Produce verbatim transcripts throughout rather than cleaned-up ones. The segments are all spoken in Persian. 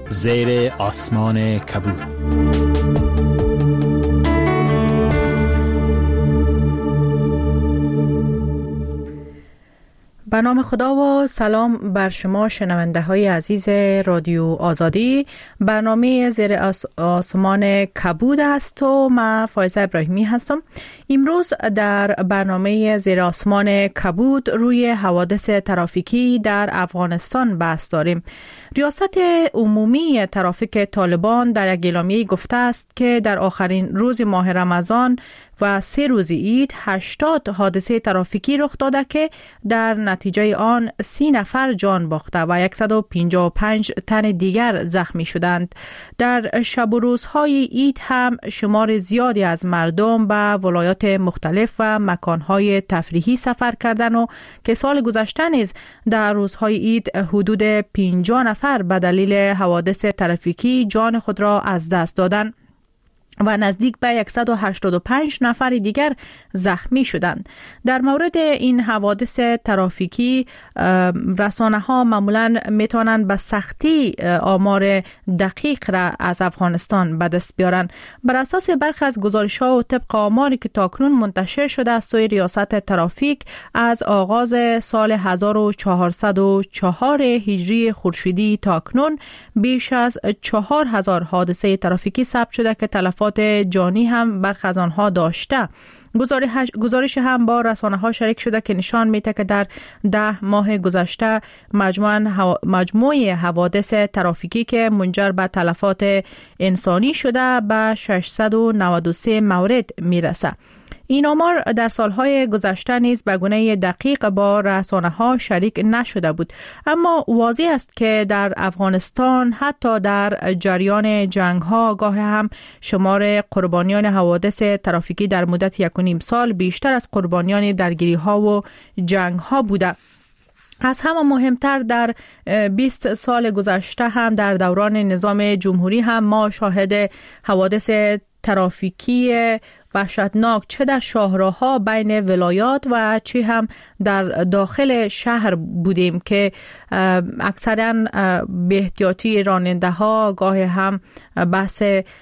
زیر آسمان کبود. به نام خدا و سلام بر شما شنونده های عزیز رادیو آزادی. برنامه زیر آسمان کبود است و من فایزه ابراهیمی هستم. امروز در برنامه زیر آسمان کبود روی حوادث ترافیکی در افغانستان بحث داریم. ریاست عمومی ترافیک طالبان در یک اعلامیه گفته است که در آخرین روز ماه رمضان و سه روز عید هشتاد حادثه ترافیکی رخ داده که در نتیجه آن سی نفر جان باخته و صد و پنجاه و پنج تن دیگر زخمی شدند. در شب و روزهای عید هم شمار زیادی از مردم به ولایات مختلف و مکانهای تفریحی سفر کردند و که سال گذشته نیز در روزهای عید حدود پنجاه نفر به دلیل حوادث ترافیکی جان خود را از دست دادند و نزدیک به صد و هشتاد و پنج نفر دیگر زخمی شدند. در مورد این حوادث ترافیکی رسانه ها معمولاً میتونن به سختی آمار دقیق را از افغانستان به دست بیارن. بر اساس برخی از گزارش ها و طبق آماری که تاکنون منتشر شده از سوی ریاست ترافیک، از آغاز سال هزار و چهارصد و چهار هجری خورشیدی تاکنون بیش از چهار هزار حادثه ترافیکی ثبت شده که تلفات جانی هم برخی از آنها داشته. گزارش هم با رسانه ها شریک شده که نشان میده که در ده ماه گذشته مجموع حوادث ترافیکی که منجر به تلفات انسانی شده به ششصد و نود و سه مورد میرسه. این آمار در سالهای گذشته نیز به گونه دقیق با رسانه ها شریک نشده بود، اما واضح است که در افغانستان حتی در جریان جنگ ها گاه هم شمار قربانیان حوادث ترافیکی در مدت یک و نیم سال بیشتر از قربانیان درگیری ها و جنگ ها بوده. از همه مهمتر در بیست سال گذشته هم در دوران نظام جمهوری هم ما شاهد حوادث ترافیکی وحشتناک چه در شاهراه‌ها بین ولایات و چه هم در داخل شهر بودیم که اکثرا به احتیاطی راننده ها گاه هم بحث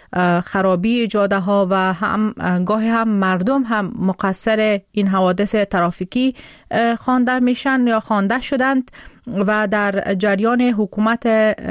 خرابی جاده ها و هم گاه هم مردم هم مقصر این حوادث ترافیکی خوانده میشن یا خوانده شدند و در جریان حکومت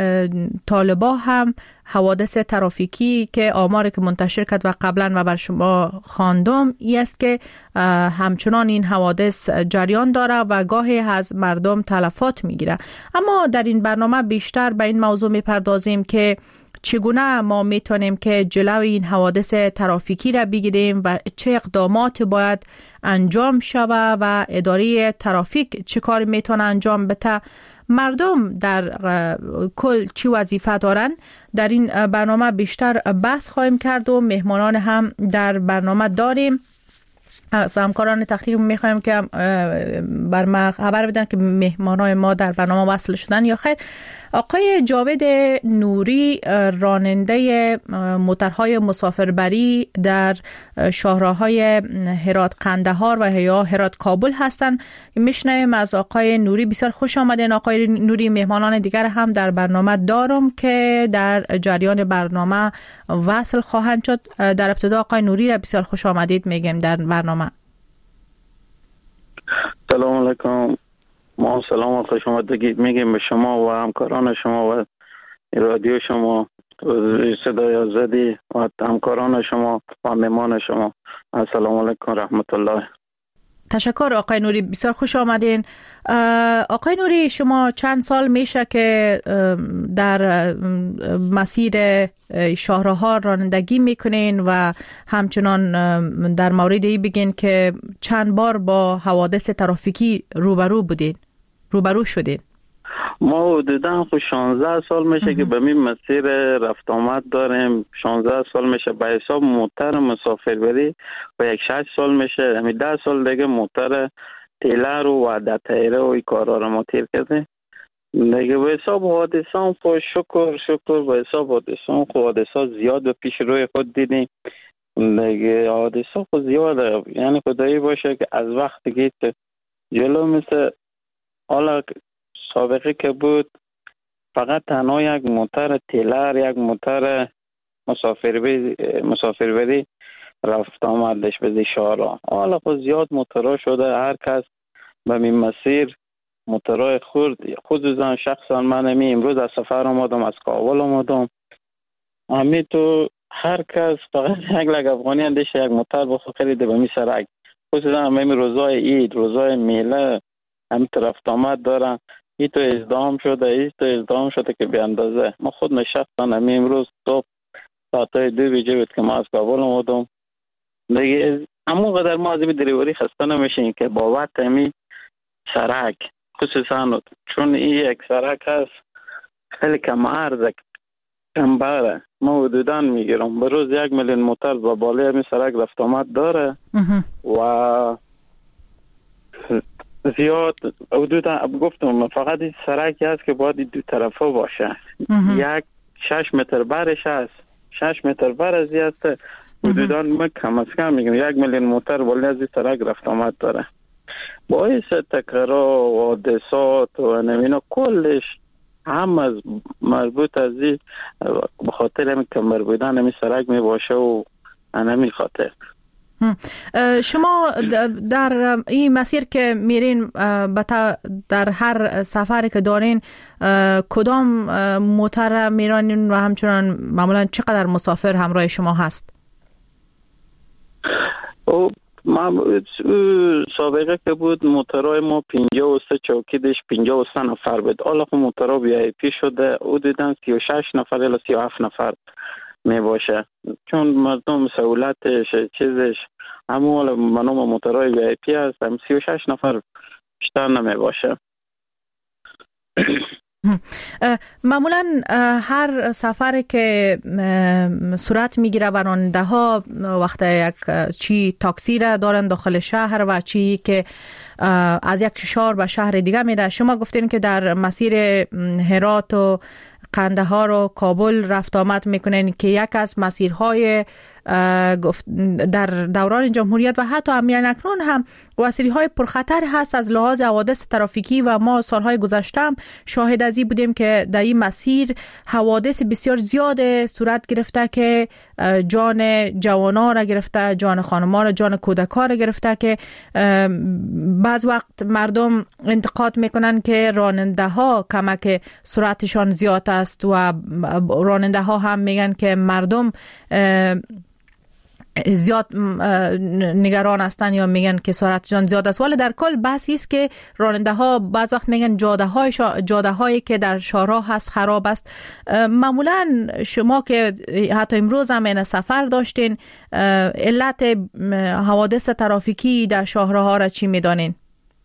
طالبان هم حوادث ترافیکی که آماری که منتشر کرد و قبلا و بر شما خواندم این است که همچنان این حوادث جریان داره و گاهی از مردم تلفات میگیره. اما در این برنامه بیشتر به این موضوع میپردازیم که چگونه ما میتونیم که جلوی این حوادث ترافیکی را بگیریم و چه اقدامات باید انجام شود و اداره ترافیک چه کار میتونه انجام بده، مردم در کل چی وظیفه دارن. در این برنامه بیشتر بحث خواهیم کرد و مهمانان هم در برنامه داریم. از همکاران تحقیق میخوایم که بر ما خبر بدن که مهمانان ما در برنامه وصل شدن یا خیر. آقای جاوید نوری، راننده موترهای مسافربری در شاهراهای هرات قندهار و یا هرات کابل هستند. میشنویم از آقای نوری. بسیار خوش آمدین آقای نوری. مهمانان دیگر هم در برنامه دارم که در جریان برنامه وصل خواهند شد. در ابتدا آقای نوری را بسیار خوش آمدید میگم در برنامه. سلام علیکم. ما سلام و خوش آمدید میگیم به شما و همکاران شما و رادیو شما، صدای آزادی و همکاران شما و مهمان شما. السلام علیکم رحمت الله. تشکر آقای نوری، بسیار خوش آمدین. آقای نوری، شما چند سال میشه که در مسیر شاهراها رانندگی میکنین و همچنان در مورد این بگین که چند بار با حوادث ترافیکی روبرو بودین روبرو شدین؟ ما حدودا خود شانزده سال میشه که به این مسیر رفت آمد داریم. شانزده سال میشه به حساب موتر مسافربری و یک شش سال میشه، همین ده سال دیگه موتر تیلر و عدد تیره و این کارا رو ما تیر کردیم دیگه. به حساب حادثان خود شکر شکر به حساب حادثان خود حادثان زیاد به پیش روی خود دیدیم دیگه. حادثان خود زیاده، یعنی خدایی باشه که از وقتی که جلو مثل حالا سابقه که بود فقط تنها یک موتر تیلر، یک موتر مسافربری مسافربری رفت آمدش به شهرها. حالا خود زیاد موترها شده، هر کس به این مسیر موترهای خورد. خصوصا شخصا من امی امروز از سفر آمدم، از کابل آمدم، امی تو هر کس فقط یک لگ افغانی اندیشه یک موتر بخو خریده به می سرک. خصوصا امی روزای عید، روزای میله هم رفت آمد دارن. ای تو ازدهام شده، ای تو ازدهام شده که بی اندازه. ما خود نشستن امی امروز صبح ساعتای دو بیجه بود که ما از کابل آمدم دیگه. اما قدر ما از این دریوری خسته نمیشیم که با وقت امی سرک، خصوصا چون این یک سرک هست خیلی کم عرض کم بره، ما حدودا میگیرم به روز یک میلیون موتر با بالای امی سرک رفت آمد داره و زیاد حدودا گفتم فقط این سرکی هست که باید دو طرفه باشه. یک شش متر برش هست، شش متر بر از هست حدودا ما کم از کم میگم یک میلیون موتر بالای از این سرک رفت آمد داره. باعث تکرار و حادثات و نمینا کلش هم از مربوط از این به خاطر همین کمر بودن همین سرک می باشه و همین خاطر. شما در این مسیر که میرین در هر سفری که دارین کدام موتر میرانین و همچنان معمولا چقدر مسافر همراه شما هست؟ او ما سابقه که بود موترهای ما پنجاه و سه چوکی داشت، پنجاه و سه نفر بود. حالا خب موترها وی آی پی شده او دیدن سی و شش نفر یا سی و هفت نفر می باشه، چون مردم سهولتش چیزش همون حالا منوم موترهای وی آی پی هست، هم سی و شش نفر بیشتر نمی باشه. معمولا هر سفر که صورت میگیره و راننده ها وقت یک چی تاکسی را دارن داخل شهر و چی که از یک شهر به شهر دیگه میره، شما گفتین که در مسیر هرات و قندهار و کابل رفت آمد میکنن که یک از مسیرهای در دوران جمهوریت و حتی امیان اکنون هم مسیرهای پرخطر هست از لحاظ حوادث ترافیکی و ما سالهای گذشته هم شاهد از این بودیم که در این مسیر حوادث بسیار زیاد صورت گرفته که جان جوانا را گرفته، جان خانما را، جان کودکا را گرفته که بعض وقت مردم انتقاد میکنن که راننده ها کمک سرعتشان زیاد است و راننده ها هم میگن که مردم زیاد نگران هستن یا میگن که سرعتشان زیاد است، ولی در کل بحثی است که راننده ها بعض وقت میگن جاده های شا... جاده هایی که در شهرها هست خراب است. معمولا شما که حتی امروز هم این سفر داشتین علت حوادث ترافیکی در شهرها را چی میدانین؟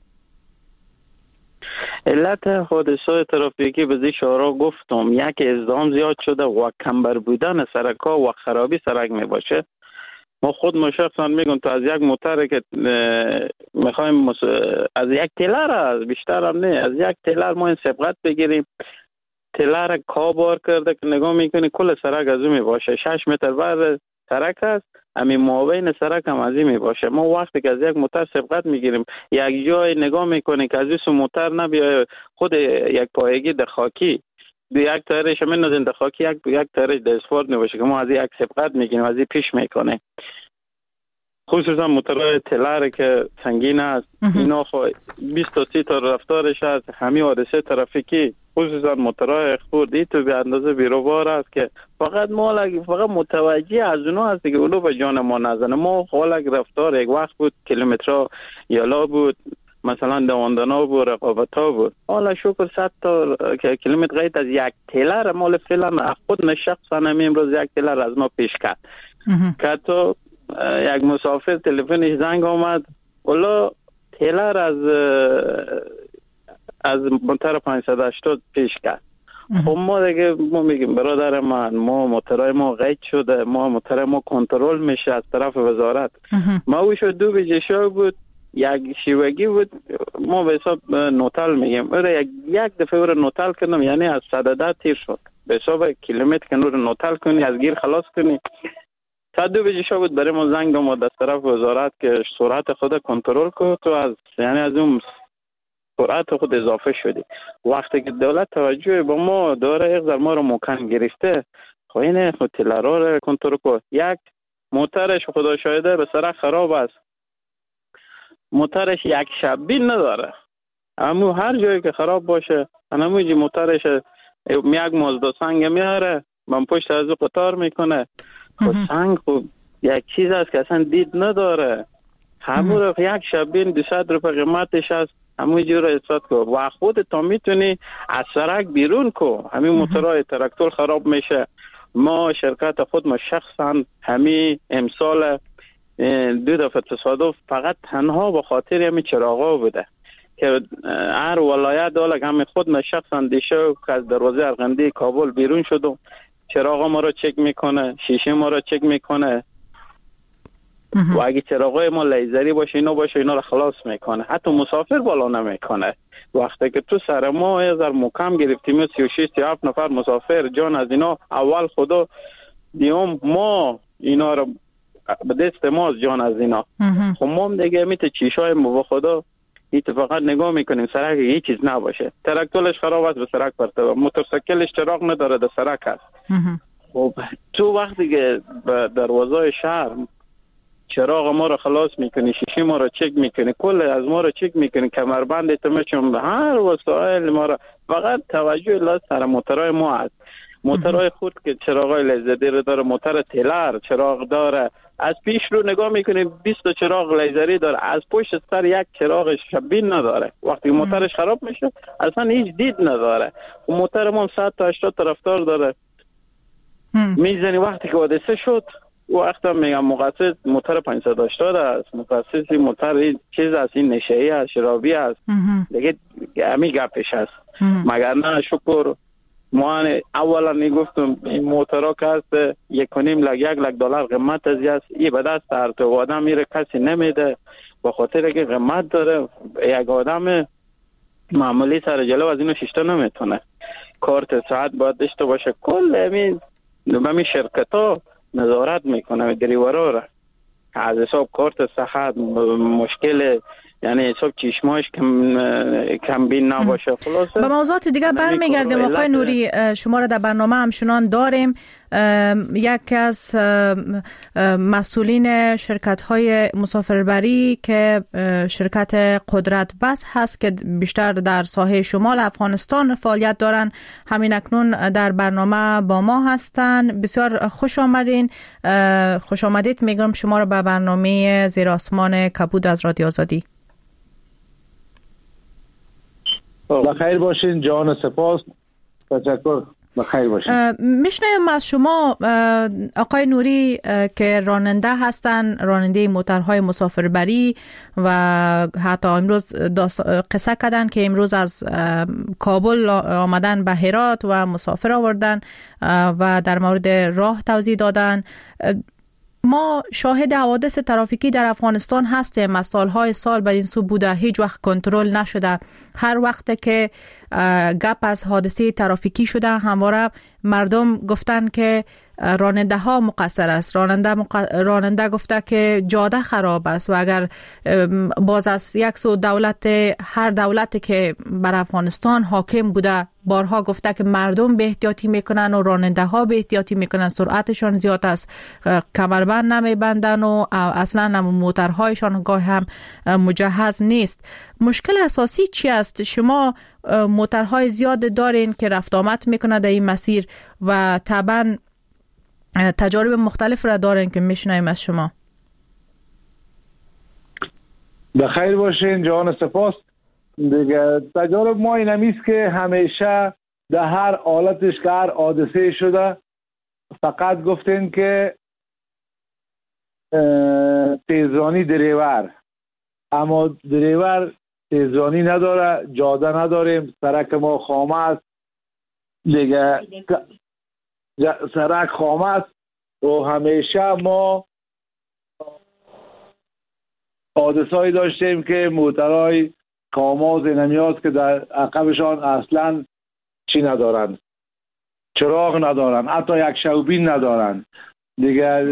علت حادثات ترافیکی به زی شهرها گفتم یک ازدحام زیاد شده و کمبر بودن سرک‌ها و خرابی سرک می باشه. ما خود ما شخصا میگم تو از یک موتر که میخوایم مس... از یک تیلر از بیشتر هم نه از یک تیلر ما این سبقت بگیریم، تیلر کابار کرده که نگاه میکنی کل سرک از اون می باشه، شش متر بر سرک هست، همین مابین سرک هم از این می باشه. ما وقتی که از یک موتر سبقت میگیریم یک جای نگاه میکنی که از این موتر نبیای خود یک پایگی در خاکی دو یک تایرش همین نزن در خاکی یک یک تایرش در اسفالت نباشه که ما از یک سبقت میگیریم از این پیش میکنه. خصوصا موترهای تلر که سنگین است اینا خو بیست تا سی تا رفتارش هست، همین حادثه ترافیکی خصوصا موترهای خردی تو به اندازه بیروبار است که فقط ما فقط متوجه از اونها هست که اونو به جان ما نزنه. ما خالق رفتار یک وقت بود کیلومترها یالا بود، مثلا دواندنا بود، رقابت ها بود، حالا شکر صد تا کیلومتر غیر از یک تیلر مال فعلا خود نشخصا همین امروز یک تیلر از ما پیش کرد که تو یک مسافر تلفنش زنگ آمد والا تیلر از از موتر پانصد و هشتاد پیش کرد. خب ما دیگه ما میگیم برادر من ما موترای ما قید شده، ما موتر ما کنترل میشه از طرف وزارت. ما اوش دو بجشا بود یک شیوگی بود، ما به حساب نوتال میگیم اره یک, یک دفعه رو نوتال کردم یعنی از صد ده تیر شد به حساب کیلومتر که رو نوتال کنی از گیر خلاص کنی. صد دو بجشا بود برای ما زنگ آمد از طرف وزارت که سرعت خود کنترل کنه تو از یعنی از اون سرعت خود اضافه شدی. وقتی که دولت توجه به ما داره یک ذره ما رو مکان گرفته، خب این تلرا رو کنترل کنه. یک موترش خدا شاهده به سرک خراب است، موترش یک شبین نداره، اما هر جایی که خراب باشه همونجی موترش یک مازدا سنگ میاره من پشت از قطار میکنه. خب سنگ خب یک چیز است که اصلا دید نداره، همون رو یک شبین دویست روپه قیمتش است، همون جور احساس کو و خود تا میتونی از سرک بیرون کو. همین موترهای تراکتور خراب میشه. ما شرکت خود ما شخصا همین امسال دو دفعه تصادف فقط تنها به خاطر همین چراغا بوده که هر ولایت داره همین خود ما شخصا دیشب که از دروازه ارغندی کابل بیرون شدم، چراغا ما رو چک میکنه، شیشه ما رو چک میکنه و اگه چراغای ما لیزری باشه اینا باشه اینا رو خلاص میکنه. حتی مسافر بالا نمیکنه. وقتی که تو سر ما یه ذره مکم گرفتیم سی و شش سی و هفت نفر مسافر جان از اینا اول خدا دیوم ما اینا رو به دست ما جان از اینا. خب ما هم دیگه میت چیشای ما به خدا ایت فقط نگاه میکنیم سرک هیچ چیز نباشه. تراکتورش خراب است به سرک پرتاب، موتورسیکلش چراغ نداره در سرک است. خب تو وقتی که به دروازه شهر چراغ ما رو خلاص میکنی، شیشه ما رو چک میکنی، کل از ما رو چک میکنی، کمربند تمچون هر وسایل ما رو، فقط توجه لاز سر موترهای ما هست. موترهای خود که چراغای لیزری رو داره، موتر تلر چراغ داره، از پیش رو نگاه میکنی بیست تا چراغ لیزری داره، از پشت سر یک چراغ شبین نداره. وقتی موترش خراب میشه اصلا هیچ دید نداره. و موتر ما صد تا هشتاد تا رفتار داره. میزنی وقتی که حادثه شد وقت هم میگم مقصد موتر پانصد و هشتاد است، مقصد موتر این چیز است، این نشه‌ای است، شرابی است، دیگه همین گپش است. مگر نه شکر ما اولا میگفتم این موترها که هست یک و نیم لک یک لک دلار قیمت از است، این به دست هر آدم میره کسی نمیده به خاطر که قیمت داره. یک آدم معمولی سر جلو از اینو شیشتا نمیتونه. کارت ساعت باید داشته باشه. کل همین همین شرکت ها نظارت میکنه دریورا را از حساب کارت صحت مشکل، یعنی حساب چشماش کم کم بین نباشه. خلاصه به موضوعات دیگه برمیگردیم. آقای نوری شما را در برنامه همچنان داریم. یکی از مسئولین شرکت های مسافربری که شرکت قدرت بس هست که بیشتر در ساحه شمال افغانستان فعالیت دارن، همین اکنون در برنامه با ما هستن. بسیار خوش آمدین. خوش آمدید میگم شما را به برنامه زیر آسمان کبود از رادیو آزادی. بخیر باشین جان، سپاس، تشکر. بخیر باشین. میشنویم از شما آقای نوری که راننده هستن، راننده موترهای مسافربری و حتی امروز قصه کردن که امروز از کابل آمدن به هرات و مسافر آوردن و در مورد راه توضیح دادن. ما شاهد حوادث ترافیکی در افغانستان هستیم. از سالهای سال به این سو بوده، هیچ وقت کنترل نشده. هر وقت که گپ از حادثه ترافیکی شده همواره مردم گفتن که راننده ها مقصر است. راننده مق... راننده گفته که جاده خراب است و اگر باز از یک سو دولت، هر دولتی که بر افغانستان حاکم بوده بارها گفته که مردم به احتیاطی میکنن و راننده ها به احتیاطی میکنن، سرعتشان زیاد است، کمربند نمیبندن و اصلا هم موترهایشان گاه هم مجهز نیست. مشکل اساسی چی است؟ شما موترهای زیاد دارین که رفت آمد میکنه در این مسیر و طبعا تجارب مختلف را دارین که میشنویم از شما. بخیر باشین جان، سپاس. دیگه تجارب ما این همیست که همیشه در هر حالتش که هر حادثه شده فقط گفتین که تیزرانی دریور، اما دریور تیزرانی نداره، جاده نداریم، سرک ما خامه است، دیگه سرک خامه است و همیشه ما حادثه‌ای داشتیم که موترهای کاماز نمیاد که در عقبشان اصلا چی ندارن، چراغ ندارن، حتی یک شوبین ندارن. دیگه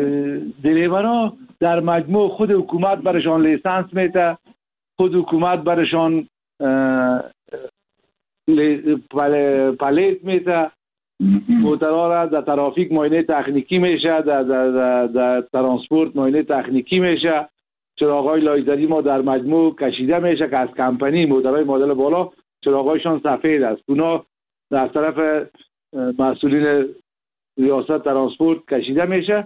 دریورها در مجموع خود حکومت برشان لیسانس میده، خود حکومت برشان پلیت میته، موترها را در ترافیک معاینه تکنیکی میشه، در, در, در, در ترانسپورت معاینه تکنیکی میشه. چراغای لایزری ما در مجموع کشیده میشه که از کمپانی موترهای مدل بالا چراغایشان سفید است. اونا در طرف مسئولین ریاست ترانسپورت کشیده میشه.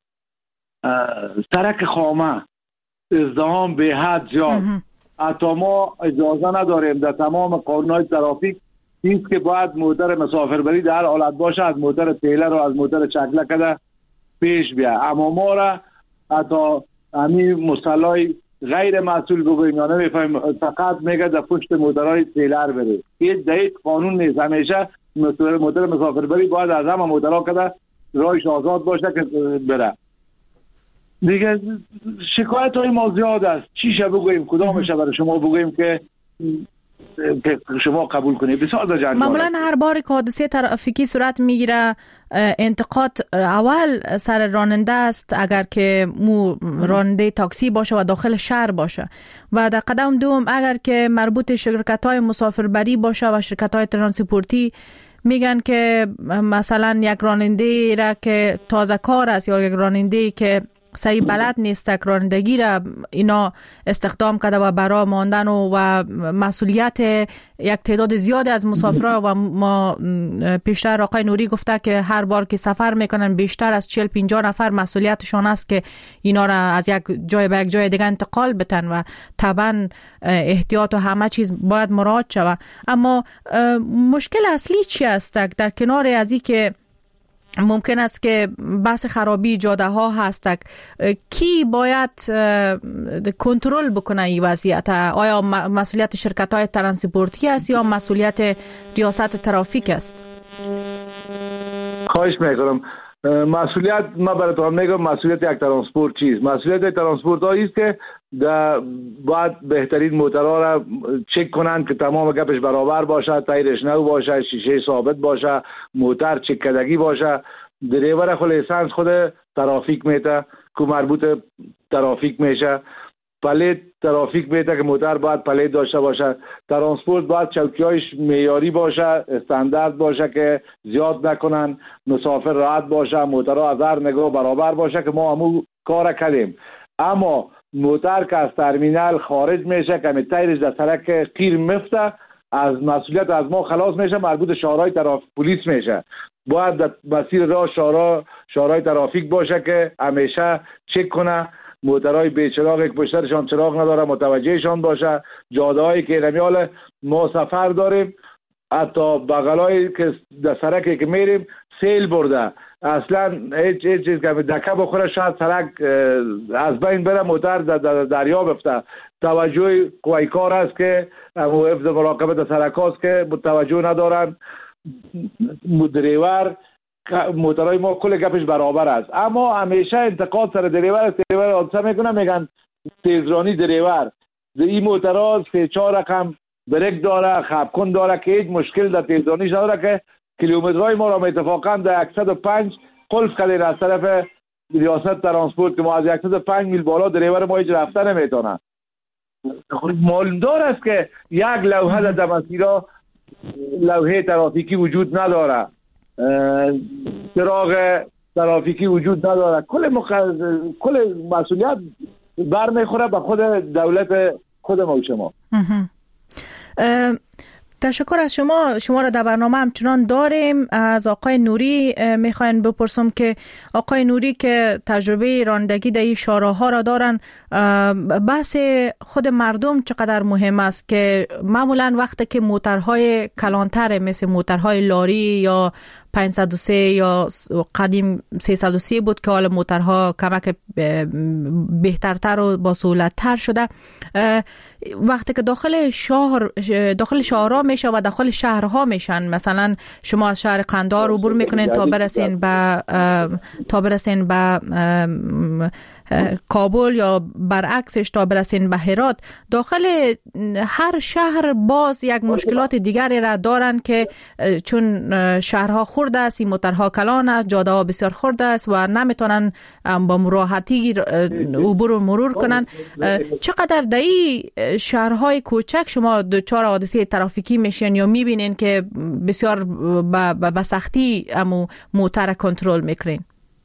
سرک خامه ازدحام به حد زیاد، حتی ما اجازه نداریم در تمام قانونهای ترافیک نیست که باید موتر مسافربری در حالت باشه از موتر تیلر و از موتر چکله کده پیش بیا. اما ما را حتی همین مصطلح غیر مسئول بگویم یا نمیفهمیم، فقط میگه در پشت موترهای تیلر بره. هیچ دهید قانون نیست. همیشه موتر, موتر مسافربری باید از همه موترها کده راهش آزاد باشه که بره. دیگه شکایت های ما زیاد است. چیشه بگویم؟ کدامشه برای شما بگویم که که شما قبول کنید؟ بسیار در جنجال. معمولا هر بار که حادثه ترافیکی صورت میگیره انتقاد اول سر راننده است، اگر که مو راننده تاکسی باشه و داخل شهر باشه، و در قدم دوم اگر که مربوط شرکت های مسافربری باشه و شرکت های ترانسپورتی، میگن که مثلا یک راننده را که تازه کار است یا یک راننده که صحیح بلد نیست رانندگی را اینا استخدام کرده و برای ماندن و, و مسئولیت یک تعداد زیاد از مسافرها. و ما پیشتر آقای نوری گفته که هر بار که سفر میکنن بیشتر از چهل پنجاه نفر مسئولیتشان است که اینا را از یک جای به یک جای دیگه انتقال بتن و طبعا احتیاط و همه چیز باید مراعات شود. اما مشکل اصلی چی است در کنار از این که ممکن است که بحث خرابی جاده ها هست، کی باید کنترل بکنه این وضعیت؟ آیا مسئولیت شرکت های ترانسپورتی است یا مسئولیت ریاست ترافیک است؟ خواهش میکنم. مسئولیت ما براتون میگم مسئولیت یک ترانسپورت چیست؟ مسئولیت ترانسپورت هایی است که باید بهترین موترها را چک کنند که تمام گپش برابر باشه، تایرش نو باشه، شیشه ثابت باشه، موتر چک کدگی باشه. دریور خود لیسانس خود ترافیک میته که مربوط ترافیک میشه. پلیت ترافیک میته که موتر باید پلیت داشته باشه. ترانسپورت باید چوکیایش معیاری باشه، استاندارد باشه که زیاد نکنن، مسافر راحت باشه، موترها از هر نگاه برابر باشه که ما همون کار کردیم. اما موتر که از ترمینال خارج میشه که تایرش در سرک قیر مفته، از مسئولیت از ما خلاص میشه، مربوط شهرهای ترافیک پلیس میشه. باید در مسیر راه شهرها شهرهای ترافیک باشه که همیشه چک کنه موترهای بیچراغ که پشترشان چراغ نداره متوجهشان باشه. جاده هایی که نمیال ما سفر داریم، حتی بغلایی که در سرکی که میریم سیل برده، اصلا هیچ هیچ چیز که دکه بخوره شاید سرک از بین بره، موتر در دریا بفته. توجه قوی کار است که حفظ مراقبت در سرک هاست که توجه ندارن. دریور موترهای ما کل گپش برابر است، اما همیشه انتقاد سر دریور است. دریور حادثه میکنه میگن تیزرانی دریور. این موترها سه چهار رقم بریک داره، خبکن داره که هیچ مشکل در تیزرانیش نداره که کیلومترهای ما را اتفاقا در صد و پنج قلف کردیم از طرف ریاست ترانسپورت که ما از صد و پنج میل بالا دریور ما هیچ رفته نمیتونه. معلومدار است که یک لوحه در مسیرها لوحه ترافیکی وجود نداره، چراغ ترافیکی وجود نداره. کل مخ... کل مسئولیت برمیخوره به خود دولت خود ما و شما. تشکر از شما. شما را در برنامه همچنان داریم. از آقای نوری میخواین بپرسم که آقای نوری که تجربه رانندگی در این شاهراها را دارن، بحث خود مردم چقدر مهم است که معمولا وقتی که موترهای کلانتر مثل موترهای لاری یا پانصد و سه یا قدیم سیصد و سی بود که حالا موترها کمک بهترتر و با سهولت‌تر شده، وقتی که داخل شهر داخل شهرها میشه و داخل شهرها میشن، مثلا شما از شهر قندهار عبور میکنین تا برسین به تا برسین به کابل یا برعکسش تا برسین به هرات، داخل هر شهر باز یک مشکلات دیگری را دارن که چون شهرها خرد است، این موترها کلان است، جاده ها بسیار خرد است و نمیتونن با راحتی عبور و مرور کنن. چقدر در این شهرهای کوچک شما دچار حادثه ترافیکی میشین یا میبینین که بسیار به سختی امو موتر کنترل میکنین؟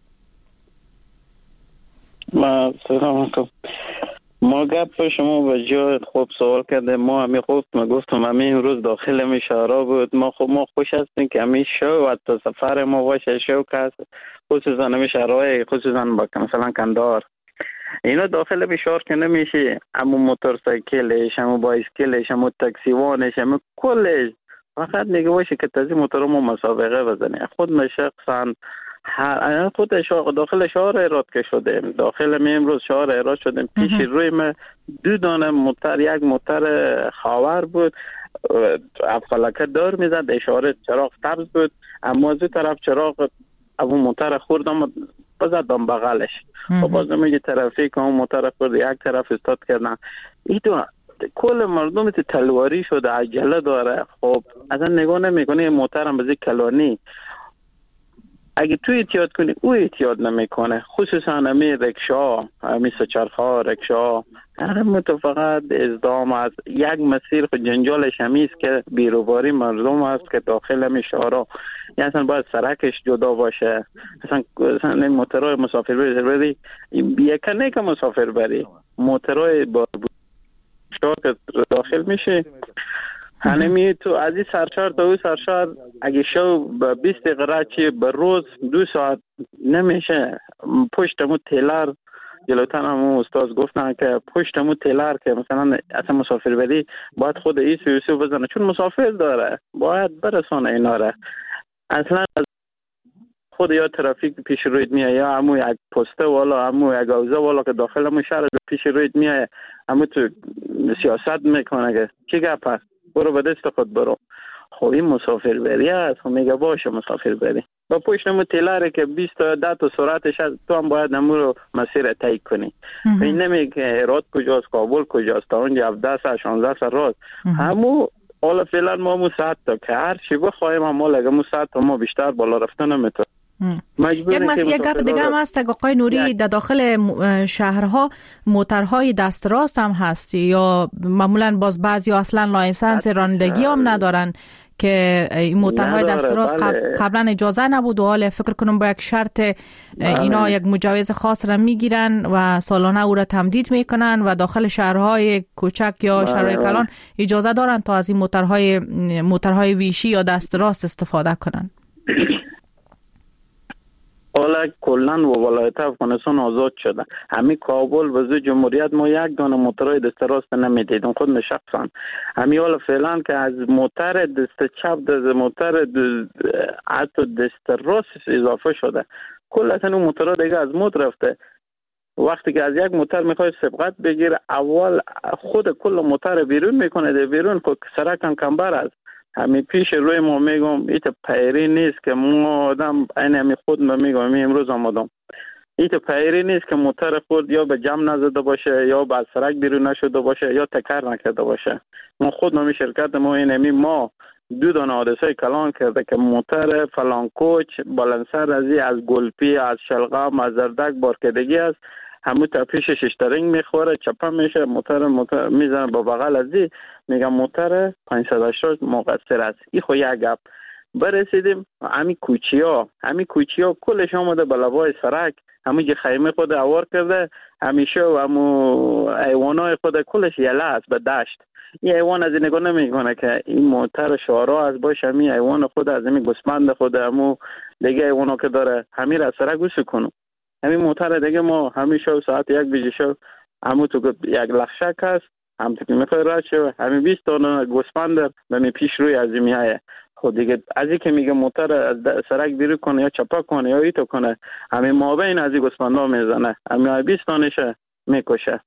ما سلام علیکم. ما گپ شما به جای خوب سوال کرده. ما همی خوب ما گفتم همین روز داخل می شهرها بود. ما خوب ما خوش هستیم که همین شو و تا سفر ما باشه شو کس خصوصا همین شهرهای خصوصا با مثلا کندار اینا داخل به شهر که نمیشه. اما موتورسایکلش، اما بایسکلش، اما تاکسیوانش، اما کلش فقط میگه باشه که تازه موتور ما مسابقه بزنه. خود من شخصا هر خود شهر داخل شهر ایراد که شدیم، داخل می امروز شهر ایراد شدیم، پیش روی ما دو دانه موتر، یک موتر خاور بود افلکه دار میزد، اشاره چراغ سبز بود، اما از طرف چراغ اون موتر خوردم بزدم بغلش و باز میگه ترافیک اون موتر خورد یک طرف استاد کردن. این تو کل مردم تلواری شده، عجله داره. خب اصلا نگاه نمیکنه موتر هم بزی کلانی. اگه تو احتیاط کنی او احتیاط نمیکنه، خصوصا همی رکشا، همی سچرخا رکشا هر فقط ازدام است. یک مسیر خود جنجالش همیست که بیروباری مردم است که داخل همی شهرها، یعنی اصلا باید سرکش جدا باشه. اصلا اصلا موترهای مسافر بری یکه نه که مسافر بری موترهای با شهر داخل میشه. هنمی تو از این سرشار تا او سرشار اگه شو به بیست دقیقه چی به روز دو ساعت نمیشه. پشتمو تیلر جلوتر همون استاد گفتن که پشتمو تیلر که مثلا اصلا مسافر بری باید خود ایسو ایسو بزنه چون مسافر داره باید برسانه اینا را. اصلا خود یا ترافیک پیش روید میه یا همون یک پسته والا همون یک اوزه والا که داخل همون شهر پیش روید میه همون تو سیاست میکنه که چی گپ هست برو به دست خود برو. خب این مسافر بری است. خب میگه باشه مسافر بری با پشت نمو تیلره که بیست تا ده تا سرعتش هست، تو هم باید نمو رو مسیر طی کنی. این نمیگه هرات کجاست کابل کجاست تا اونجا هفده ساعت شانزده ساعت راست همو حالا فعلا ما مو ساعت تا که هر چی بخوایم ما لگه مو ساعت تا ما بیشتر بالا رفتن نمیتونیم. یک مسئله یک گپ دیگه هم هست آقای نوری، در داخل شهرها موترهای دست راست هم هست یا معمولا باز بعضی اصلا لایسنس رانندگی هم ندارن که این موترهای دست راست قبل قبلا اجازه نبود و حالا فکر کنم با یک شرط اینا یک مجوز خاص را میگیرن و سالانه او را تمدید میکنن و داخل شهرهای کوچک یا شهرهای کلان اجازه دارن تا از این موترهای موترهای ویشی یا دست راست استفاده کنن. حالا کلن و ولایت افغانستان آزاد شده. همین کابل و زو جمهوریت ما یک دانه موترهای دست راست نمیدیدم خود من شخصا. همین حالا فعلا که از موتر دست چپ از موتر حتی دست راست اضافه شده. کل اصلا اون موترها دیگه از مد رفته. وقتی که از یک موتر میخوای سبقت بگیره اول خود کل موتر بیرون میکنه، ده بیرون خود سرکم کمبر است. همین پیش روی ما میگم ایت پیری نیست که ما آدم این همی خود ما میگم می امروز آمدم ایت پیری نیست که موتر خود یا به جمع نزده باشه یا به سرک بیرون نشده باشه یا تکر نکرده باشه. ما خود ما می شرکت ما این همی ما دو دانه حادثه کلان کرده که موتر فلان کوچ بلندسر ازی از گلپی از شلغم از زردک بارکدگی است همون تا پیش ششترینگ میخوره چپا میشه موتر موتر میزنه با بغل ازی میگم موتر پانصد و هشتاد مقصر است. این خو یک گپ. برسیدیم همین کوچی ها همین کوچی ها کلش آمده به لبای سرک همون که خیمه خود اوار کرده همیشه و همون ایوانای خود کلش یله است به دشت. این ایوان از این نگاه نمیکنه که این موتر شارا از باشه همین ایوان خود از همین گسمند خود همون دیگه ایوانا که داره همین را سرک گوش کنو. همین موتر دیگه ما همیشه ساعت یک بیجی شو همون تو یک لخشک هست هم تو که میخوای رد شو همین بیست تانه گسمند به پیش روی از این میایه. خود دیگه از این که میگه موتر از سرک بیرو کنه یا چپا کنه یا ایتو کنه همین مابین از این گسمند ها میزنه همین بیست تانشه میکشه.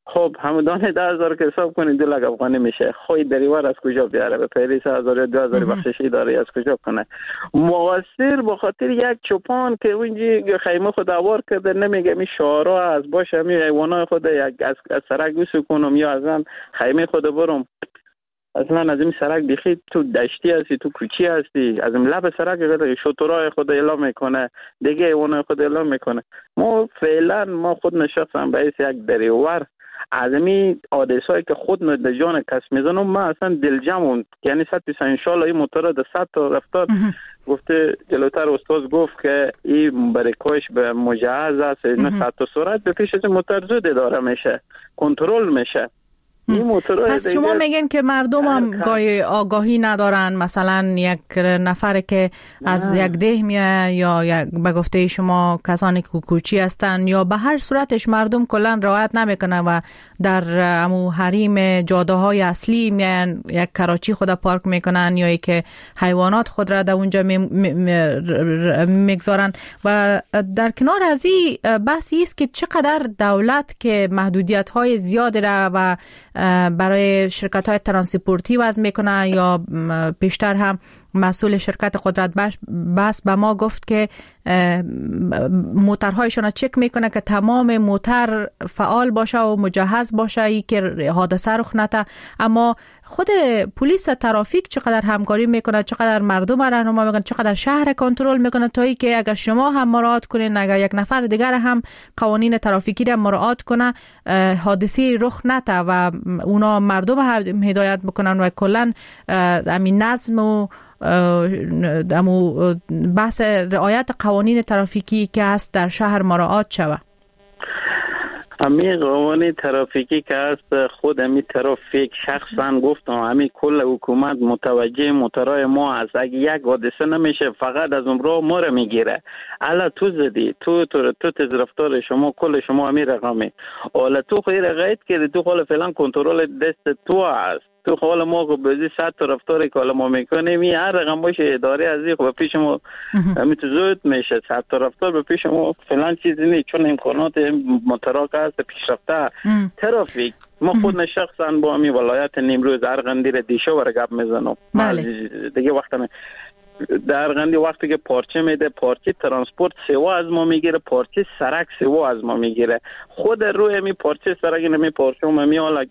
خب همدان ده هزار که حساب کنید دو لک افغانی میشه. خوی دریور از کجا بیاره؟ به پیری سه هزار یا دو هزار بخششی داره از کجا کنه؟ مقصر به خاطر یک چوپان که اونجا خیمه خود آوار کرده نمیگه می شعارا از باشه می حیوانات خود یک از, از سرک بسو کنم یا از هم خیمه خود برم. اصلا از این سرک بیخی تو دشتی هستی، تو کوچی هستی، از این لب سرک شطورای خود اعلام میکنه، دیگه حیوانات خود اعلام میکنه. ما فعلا ما خود نشستم به ایس یک دریور از این حادثه‌ای که خود در جان کس میزنم من اصلا دلجمون، یعنی صد پیسا انشالله این موتور در صد تا رفتار گفته جلوتر استاد گفت که این بریکاش به مجهز است، نه صد تا سرعت به پیش از موتور زود اداره میشه، کنترل میشه. پس شما میگن که مردم هم گاهی آگاهی ندارن، مثلا یک نفر که از نه. یک ده میاد یا یک به گفته شما کسانی که کوچی هستن یا به هر صورتش مردم کلا رعایت نمیکنه و در امو حریم جاده های اصلی میان یک کراچی خود پارک میکنن یا که حیوانات خود را در اونجا میگذارن. و در کنار از این بحثی است که چقدر دولت که محدودیت های زیاد را و برای شرکت های ترانسپورتی وضع میکنه یا پیشتر هم مسئول شرکت قدرت بس به ما گفت که موترهایشون چک میکنه که تمام موتر فعال باشه و مجهز باشه ای که حادثه رخ نده. اما خود پلیس ترافیک چقدر همکاری میکنه، چقدر مردم راهنمایی میکنه، چقدر شهر کنترل میکنه تا ای که اگر شما هم مراعات کنین، اگر یک نفر دیگر هم قوانین ترافیکی را مراعات کنه حادثه رخ نده و اونا مردم هم هدایت بکنن و کلا همین نظم و امو بحث رعایت قوانین ترافیکی که هست در شهر مراعات شود. امی قوانین ترافیکی که هست خود امی ترافیک شخصا گفتم امی کل حکومت متوجه موترای ما هست. اگه یک حادثه نمیشه فقط از اون راه ما رو میگیره. الا تو زدی تو تو تو تز رفتار شما کل شما امی رقمی الا تو خیر قید کردی، تو خال فعلا کنترل دست تو هست. تو حال ما کو بزی صد تا رفتاری که ما میکنیم می هر رقم باشه اداره از این خب پیش ما همین تو زود میشه صد تا رفتار به پیش ما فلان چیزی نیست، چون امکانات متراکم است پیشرفته ترافیک. ما خود شخصا با می ولایت نیمروز ارغندی را دیشو ور گپ میزنم دیگه وقت در ارغندی وقتی که پارچه میده پارچه ترانسپورت سوا از ما میگیره، پارچه سرک سوا از ما میگیره. خود روی می پارچه سرک نمی پارچه ما می حالا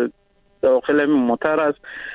داخل موتر است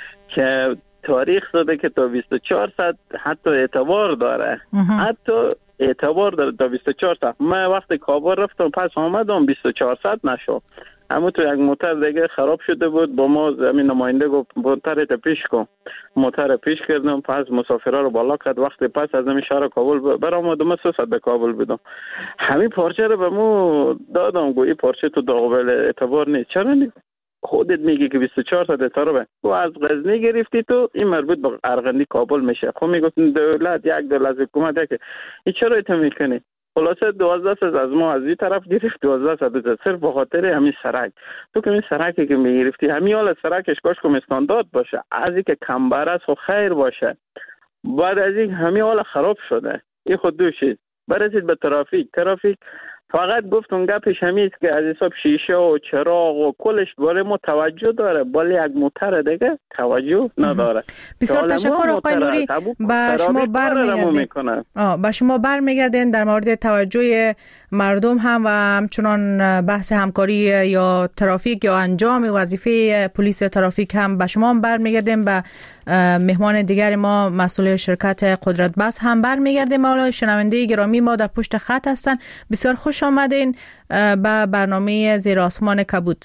که تاریخ داده که تا بیست و چهار ساعت حتی اعتبار داره، حتی اعتبار داره تا بیست و چهار ساعت. من وقتی کابل رفتم پس آمدم بیست و چهار ساعت نشد. اما تو یک موتر دیگه خراب شده بود، با ما زمین نماینده گفت موترت پیش کن. موتر پیش کردم، پس مسافرها رو بالا کرد. وقتی پس از همین شهر کابل برآمدم من سه ساعت به کابل بودم. همین پارچه رو به مو دادم گویی پارچه تو قابل اعتبار نیست. چرا نیست؟ خودت میگی که بیست و چهار ساعت تاره تو از غزنی گرفتی تو این مربوط به ارغندی کابل میشه. خب میگفتن دولت یک دولت حکومت یک این چرا ایت میکنی؟ خلاصه دوازده ساعت از ما از این طرف گرفت، دوازده ساعت صرف به خاطر همین سرک. تو که این سرکی که میگرفتی همین حال سرکش کاش کم استاندارد باشه، از این که کمبر است و خیر باشه. بعد از این همین حال خراب شده. این خود دو چیز. برسید به ترافیک. ترافیک فقط گفتم گپش همیست که از حساب شیشه و چراغ و کلش برای ما توجه داره، ولی یک موتر دیگه توجه نداره. بسیار تشکر آقای نوری. با شما برمیگردیم با شما برمیگردیم در مورد توجه مردم هم و همچنان بحث همکاری یا ترافیک یا انجام وظیفه پلیس ترافیک هم به شما هم برمیگردیم. به مهمان دیگر ما مسئول شرکت قدرت بس هم برمیگردیم. حالا شنونده گرامی ما در پشت خط هستن. بسیار خوش آمدین به برنامه زیر آسمان کبود.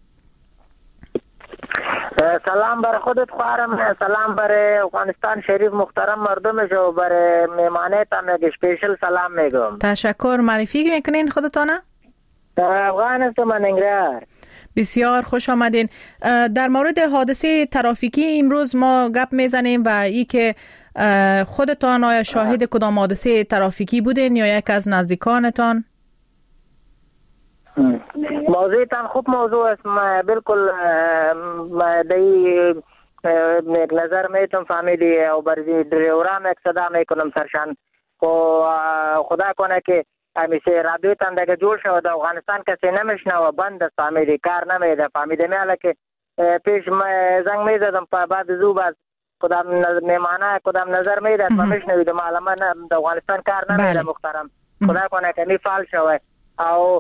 سلام بر خودت خواهرم، سلام بر افغانستان شریف محترم مردمش و بر مهمانت هم یک اسپیشل سلام میگم. تشکر. معرفی میکنین خودتانه؟ افغانستان مننگرهار. بسیار خوش آمدین. در مورد حادثه ترافیکی امروز ما گپ میزنیم و ای که خودتان آیا شاهد کدام حادثه ترافیکی بودین یا یک از نزدیکانتان؟ موضوعتان خوب موضوع است. من بالکل دی یک نظر میتونم فهمیدی و بر دریورام یک صدا میکنم سرشان. خدا کنه که همیشه رادیو تن دیگه جوړ شو د افغانستان کسی نمیشنوه بند است فهمیدی کار نمیده فهمیدی میاله که پیش زنگ میزدم بعد زو بعد کدام میمانه کدام نظر میداد ما میشنوید معلومه د افغانستان کار نمیده محترم خدا کنه که می فعال شوه او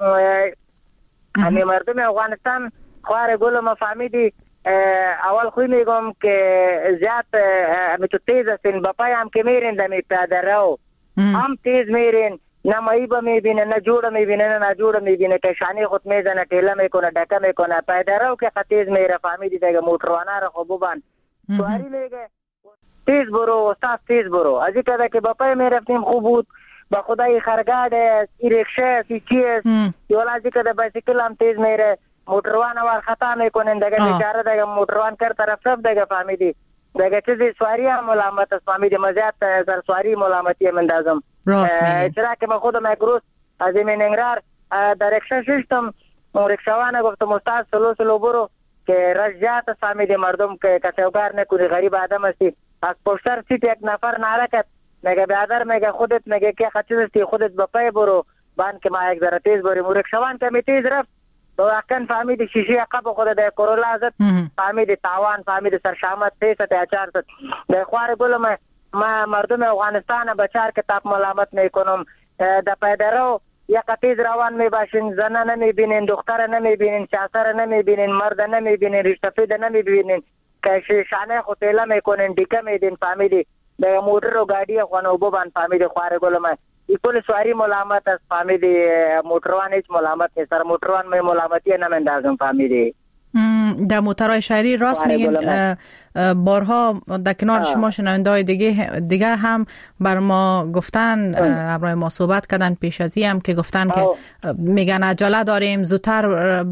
همین مردم افغانستان خوار گلم فهمیدی اول خوی میگم که زیاد همی تو تیز هستین بپای هم که میرین دمی پیاده رو هم تیز میرین نه مایبا میبینه نه جوڑا میبینه نه نجوڑا میبینه که شانی خود میزنه تیله میکنه دکه میکنه پیاده رو که تیز میره فهمیدی دیگه موتروانه رو خوبوبان سواری میگه تیز برو استاد تیز برو از این که که بپای میرفتیم خوب بود با خدای خرگاد است ای رکشه است ای چی است یولا از این که بایسیکل هم تیز میره موتروان وار خطا میکنن دیگه بیچاره دیگه موتروان کر طرف رفت دیگه فهمیدی دیگه چیزی سواری هم ملامت است فهمیدی مزیاد سر سواری ملامتی مندازم چرا که من خودم یک روز از این ننگرار در رکشه ششتم رکشوانه گفتم استاد سلو سلو برو که رجات فهمیدی مردم که کسوگار نکنی غریب آدم هستی از پشتر سیت یک نفر نارکت میگه بیادر میگه خودت میگه که خچیز هستی خودت بپای برو بان که ما یک ذره تیز بریم رکشوان که می تیز رفت تو اکن فهمیدی شیشی عقب خود د کورولا زد فهمیدی تاوان فهمیدی سرشامت سیست یا چارست د خوار گلم ما مردم افغانستان بچار که تاپ ملامت میکنم د پیدرو یک تیز روان میباشین زنه نمیبینین دختر نمیبینین شاسر نمیبینین مرد نمیبینین رشتفید نمیبینین که شانه خوتیله میکنین دیگه میدین فهمیدی د موتر و گاډي خوانو بوبان فهمیدی خوار گلم کل سواری ملامت است فهمیدی موتروان هیچ ملامت نیست سر موتروان می ملامتی نمیندازم فهمیدی در موترهای شهری راست میگین بارها در کنار شما شنونده‌های دیگه دیگه هم بر ما گفتن همراه ما صحبت کردن پیش ازی هم که گفتن که میگن عجله داریم زودتر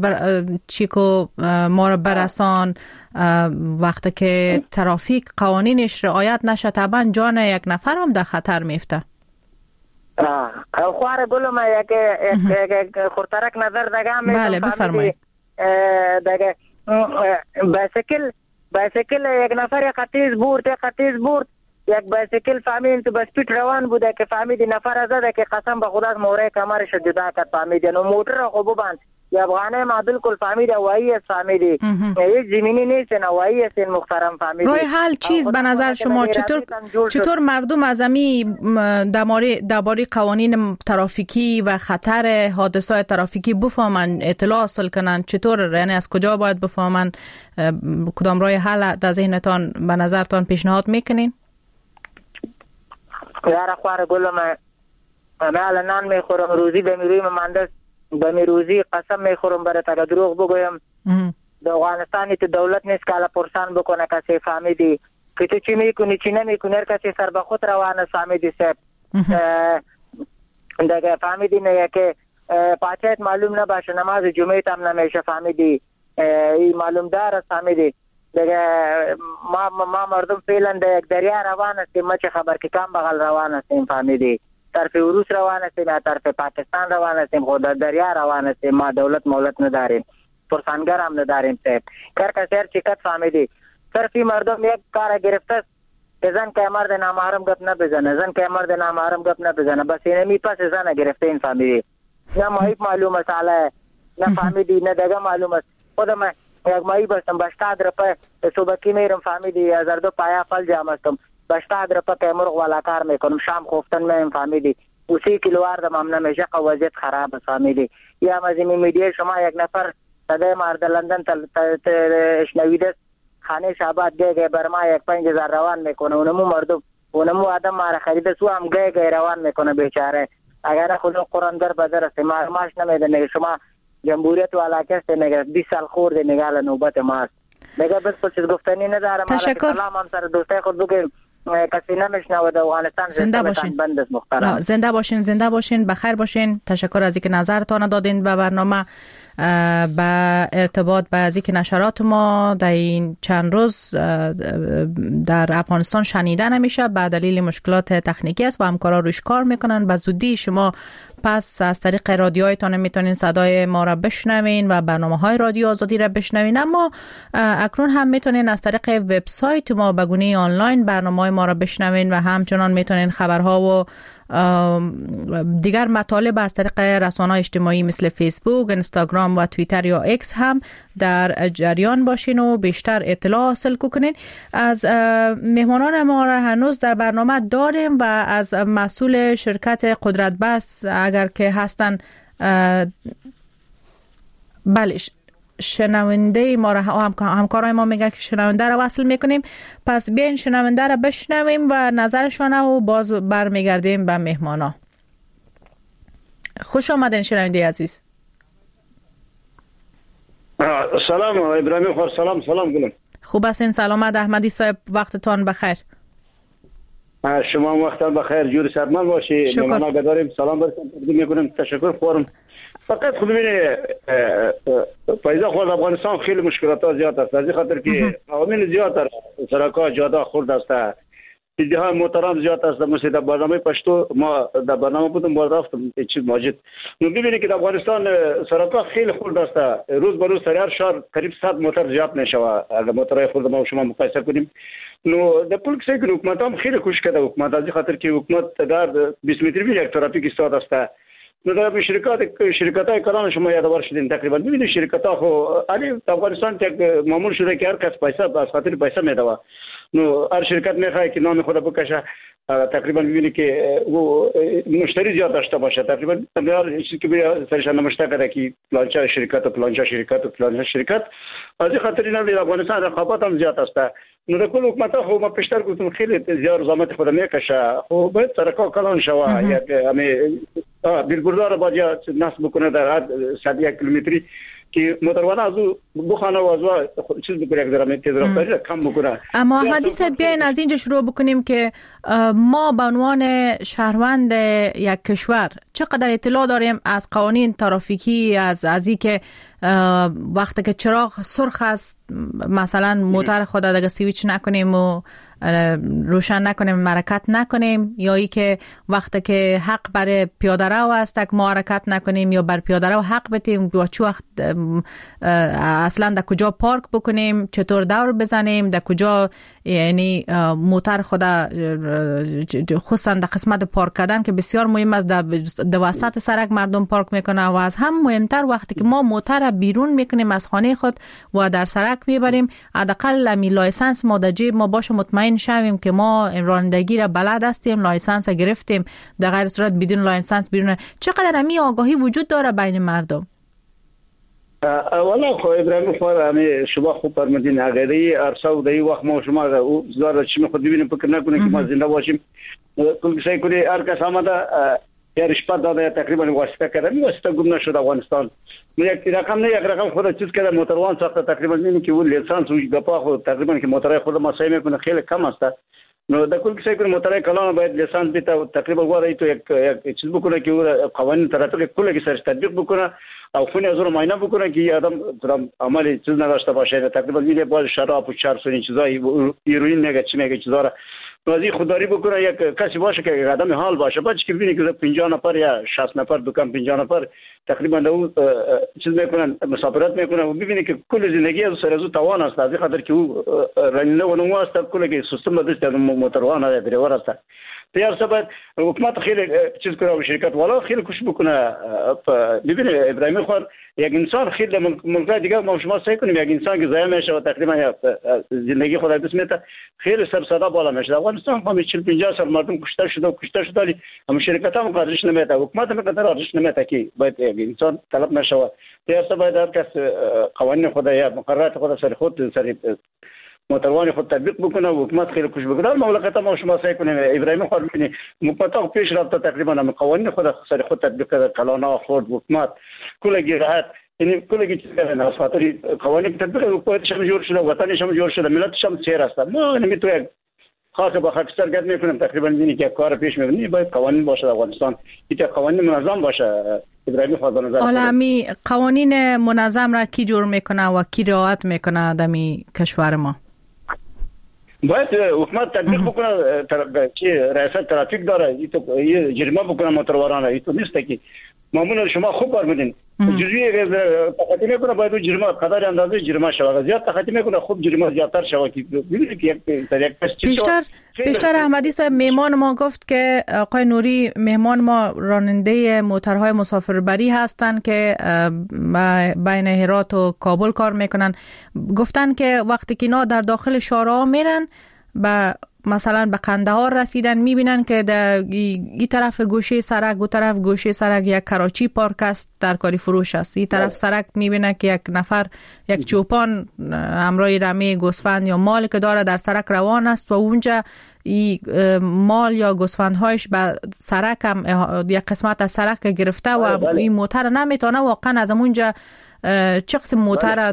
چیکو ما رو برسان وقتی که ترافیک قوانینش رعایت نشه طبعا جان یک نفر هم در خطر میفته آه خوار گلم یک یک خورترک نظر دگه میگم بله بفرمایید دگه بایسیکل بایسیکل یک نفر یک تیز برد یک تیز برد یک بایسیکل فهمید تو بسپیت روان بوده که فهمیدی نفر زده که قسم به خدا موره کمرش جدا کرد فهمیدی نو موتر خوب بند یا افغانه ما بالکل فهمیدی وایی است فهمیدی هیچ زمینی نیست وایی است محترم فهمیدی روی حال چیز به نظر شما چطور چطور مردم از امی درباره قوانین ترافیکی و خطر حادثات ترافیکی بفهمن اطلاع حاصل کنن چطور یعنی از کجا باید بفهمن کدام راه حل در ذهنتان به نظرتان پیشنهاد میکنین یاره خوار گلم من الان میخورم روزی به میروی ماندس به میروزی قسم میخورم برای تا دروغ بگویم د افغانستانی تو دولت نیست که الان پرسان بکنه کسی فهمیدی که تو چی میکنی چی نمیکنی هر کسی سر به خود روانه فهمیدی سب دیگه فهمیدی نه که پاچایت معلوم نباشه نماز جمعه تام نمیشه فهمیدی این معلوم دار فهمیدی دیگه ما ما مردم فعلا د یک دریا روان هستیم ما چه خبر که کام بغل روان هستیم فهمیدی طرف روس روان هستیم یا طرف پاکستان روان هستیم خود دریا روان هستیم ما دولت مولت نداریم پرسانگر هم نداریم صاحب کار کسی هر چیکت فهمیدی صرفی مردم یک کار گرفته زن که مرد نامحرم گپ نبزنه زن که مرد نامحرم گپ نبزنه بس اینه می پس زن گرفته این فهمیدی نه مایب معلوم است علی نه فهمیدی نه دیگه معلوم است خودم یک مایی بستم بشتاد روپه صبحکی میرم فهمیدی هزار دو پایا فل جام استم بشتاد روپه که مرغ والا کار میکنم شام خفتن میم فهمیدی اسی کلوار دم هم نمیشه وضعیت خراب فهمیدی یا مزیمی میدیه شما یک نفر صدای مرد لندن اشنویده خانه شاباد گه گه برما یک پنج هزار روان میکنه اونمو مردم اونمو آدم ماره خریده سو هم گه گه روان میکنه بیچاره اگر خدا قرآن در بدر است مارماش نمیده نگه شما جمهوریت والا کسی نگه بیس سال خورده نگه نوبت ماست نگه بس پس چیز گفتنی ندارم تشکر سلام هم سر دوسته خود بگیم کسی نمیشنوه در افغانستان زنده باشین محترم زنده باشین زنده باشین بخیر باشین تشکر از اینکه نظرتان دادین به برنامه با ارتباط با از اینکه نشرات ما در این چند روز در افغانستان شنیده نمیشه به دلیل مشکلات تکنیکی است و همکارا روش کار میکنن به زودی شما پس از طریق رادیوهایتان میتونین صدای ما را بشنوین و برنامه‌های رادیو آزادی را بشنوین اما اکنون هم میتونین از طریق وبسایت ما به گونه آنلاین برنامه‌های ما را بشنوین و همچنان میتونین خبرها و دیگر مطالب از طریق رسانه‌های اجتماعی مثل فیسبوک، اینستاگرام و توییتر یا ایکس هم در جریان باشین و بیشتر اطلاع حاصل کنین. از مهمانان ما را هنوز در برنامه داریم و از مسئول شرکت قدرت بس اگر که هستن، بله شنونده ما را هم همکارای ما میگن که شنونده را وصل میکنیم، پس بیاین شنونده را بشنویم و نظرشان و باز برمیگردیم به مهمانا. خوش آمدین شنونده عزیز. سلام ابراهیم خور. سلام سلام گلم. خوب هستین؟ سلامت احمدی صاحب، وقتتان بخیر. شما وقتتان بخیر، جوری سرمال باشی. مهمانا بداریم، سلام براتون تقدیم میکنم، تشکر خورم. فقط خود ببینید فایده خود افغانستان خیلی مشکلات ها زیاد است، از این خاطر که عوامل زیاد است، سرکا جاده خورد است، ایده محترم زیاد است. مثل در برنامه پشتو ما در برنامه بودم باز رفتم چیز ماجد نو ببینید که در افغانستان سرکا خیلی خورد است، روز به روز سریار شهر قریب صد موتر زیاد نشوه. اگر موترهای خورد ما و شما مقایسه کنیم، نو در پول کسی که حکومت هم خیلی کوشش کرده. حکومت از این خاطر که حکومت در بیست متری یک ترافیک ایستاد است. در شرکات شرکت‌های کلان شما یادآور شدین تقریبا ببینید شرکت‌ها خو علی افغانستان یک معمول شده که هر کس پیسه از خاطر پیسه میدوه. نو هر شرکت میخواد که نام خود بکشه، تقریبا ببینید که او مشتری زیاد داشته باشه. تقریبا هر چیزی که بیا سرشان نمشته کرده که پلانچا شرکت و پلانچا شرکت و پلانچا شرکت، از این خاطر اینا در افغانستان رقابت هم زیاد است. نو در کل حکومت ها خو ما پیشتر گفتم خیلی زیاد زحمت خود میکشه، خو باید سرکا کلان شوه. یک همه بیلبوردار باید نصب بکنه در هر صد یک کیلومتری که موتروانه از او بخانه و از او چیز بکنه، یک درامه تیز رفتاری کم بکنه. اما احمدی صاحب بیاین از اینجا شروع بکنیم که ما به عنوان شهروند یک کشور چقدر اطلاع داریم از قوانین ترافیکی، از از این که وقتی که چراغ سرخ است مثلا موتر خود دیگه سویچ نکنیم و روشن نکنیم، حرکت نکنیم، یا ای که وقتی که حق برای پیاده رو است که ما حرکت نکنیم یا بر پیاده رو حق بدیم، و چه وقت اصلا در کجا پارک بکنیم، چطور دور بزنیم، در کجا یعنی موتر خود خصوصا در قسمت پارک کردن که بسیار مهم است، در وسط سرک مردم پارک میکنه. و از هم مهمتر وقتی که ما موتر بیرون میکنیم از خانه خود و در سرک میبریم، حداقل می لایسنس ما در جیب ما باشه، مطمئن شویم که ما رانندگی را بلد هستیم، لایسنس گرفتیم. در غیر صورت بدون لایسنس بیرون. چقدر امی آگاهی وجود داره بین مردم؟ اولا خو ابراهیم خور همه شما خوب فرمودین، اگری عرصه و دی وقت ما شما او زار چی خود ببینیم فکر نکنه که ما زنده باشیم. کل سعی کنی هر کس آمده یا رشوت داده تقریبا واسطه کرده، می واسطه گم نشد افغانستان. یک رقم نه یک رقم خود چیز کرده موتروان ساخته تقریبا میبینی که اون لیسانس و گپا خود تقریبا که موترای خود ما سعی میکنه خیلی کم است. نو در کل سعی کنی موترای کلان باید لیسانس بیتا تقریبا واره تو یک یک چیز بکنه که او قوانین ترافیک کلی که سرش تطبیق بکنه او خونی از اون معاینه بکنه که آدم درام عملی چیز نداشته باشه. تقریبا میگه باز شراب و چرس و این چیزای هیروئین میگه چی میگه چیزا را بازی خودداری بکنه، یک کسی باشه که آدم حال باشه، بعد که ببینی که پنجاه نفر یا شصت نفر دکان پنجاه نفر تقریبا اون چیز میکنن مسافرت میکنن و ببینی که کل زندگی از سر از توان است، از خاطر که او رنده و نمو است کل که سیستم دست موتروان است دریور است. تیار سبب حکومت خیلی چیز کنه و شرکت والا خیلی کوشش بکنه. ببینید ابراهیم خور یک انسان خیلی ملک دیگه ما شما سعی کنیم یک انسان که ضایع میشه و تقریبا زندگی خود از میته خیلی سر صدا بالا میشه. افغانستان هم چهل پنجاه سال مردم کشته شده و کشته شده، ولی هم شرکت هم قدرش نمیته، حکومت هم قدرش نمیته که باید یک انسان طلب نشه. تیار سبب هر کس قوانین خود یا مقررات خود سر خود سر موتروان خود تطبیق بکنه و حکومت خیلی کوشش بکنه. مملکت ما شما سعی کنیم ابراهیم خور ببینید حکومت ها پیش رفته تقریبا هم قوانین خود سر خود تطبیق کرده، کلانا خورد حکومت کلگی راحت یعنی کلگی چیز کرده از خاطر قوانین تطبیق حکومتش هم جور شده، وطنش هم جور شده، ملتش هم سیر است. ما نمیتو یک خاص با خاکستر گرد میکنیم تقریبا ببینید که کار پیش میبینی باید قوانین باشه در افغانستان، این قوانین منظم باشه. ابراهیم خور به نظر حالا می قوانین منظم را کی جور میکنه و کی رعایت میکنه در می کشور ما؟ باید حکومت تطبیق بکنه که ریاست ترافیک داره، این تو جریمه بکنه موترواران. این تو نیست که معمولا شما خوب فرمودین جزئی تخطی میکنه باید جرمه قدر اندازه جرمه شود زیاد تخطی میکنه خوب جرمه زیادتر شود که ببینید که یک طریق بیشتر بیشتر احمدی صاحب مهمان ما گفت که آقای نوری مهمان ما راننده موترهای مسافربری هستند که بین هرات و کابل کار میکنن. گفتن که وقتی که اینا در داخل شهرها میرن و مثلا به قندهار رسیدن میبینن که در این طرف گوشه سرک و طرف گوشه سرک یک کراچی پارک است در کاری فروش است. این طرف سرک میبینه که یک نفر یک چوپان همراه رمه گوسفند یا مال که داره در سرک روان است و اونجا این مال یا گوسفندهایش به سرک هم یک قسمت از سرک گرفته و این موتر نمیتونه واقعا از اونجا چه قسم موتر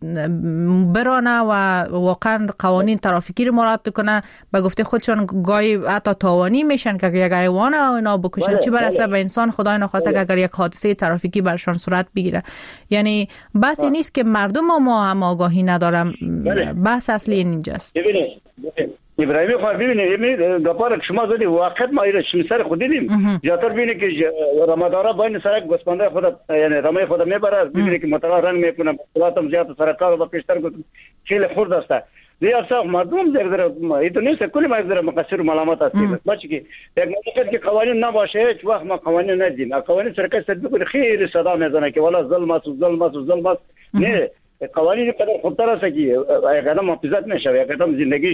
برانه و واقعا قوانین ترافیکی رو مراعات کنه. به گفته خودشون گاهی حتی تاوانی میشن که یک حیوان و اینا بکشن، چی برسه به انسان. خدای نخواسته که اگر یک حادثه ترافیکی برشان صورت بگیره. یعنی بحث نیست که مردم ما هم آگاهی ندارن، بحث اصلی اینجاست. ابراهیمی خواهد ببینید گپار شما زدی وقت ما ایره شمیسر خود دیدیم زیادتر ببینید که رمادارا باین سرک گوسفنده خود یعنی رمه خود میبره ببینید که مطلع رنگ میکنه بسیارتم زیاد سرکار و پیشتر خیلی خورد است. دیگر ساخت مردم زیادر ایتو نیست کلی ما زیادر مقصر و ملامت هستیم بچه که یک مملکت که قوانین نباشه هیچ وقت ما قوانین ندیم. قوانین سرکار سر بکنه خیلی صدا میزنه که والا ظلم است و ظلم است و ظلم است. نه قوانین قدر خوبتر است که یک قدم محافظت میشه، یک قدم زندگیش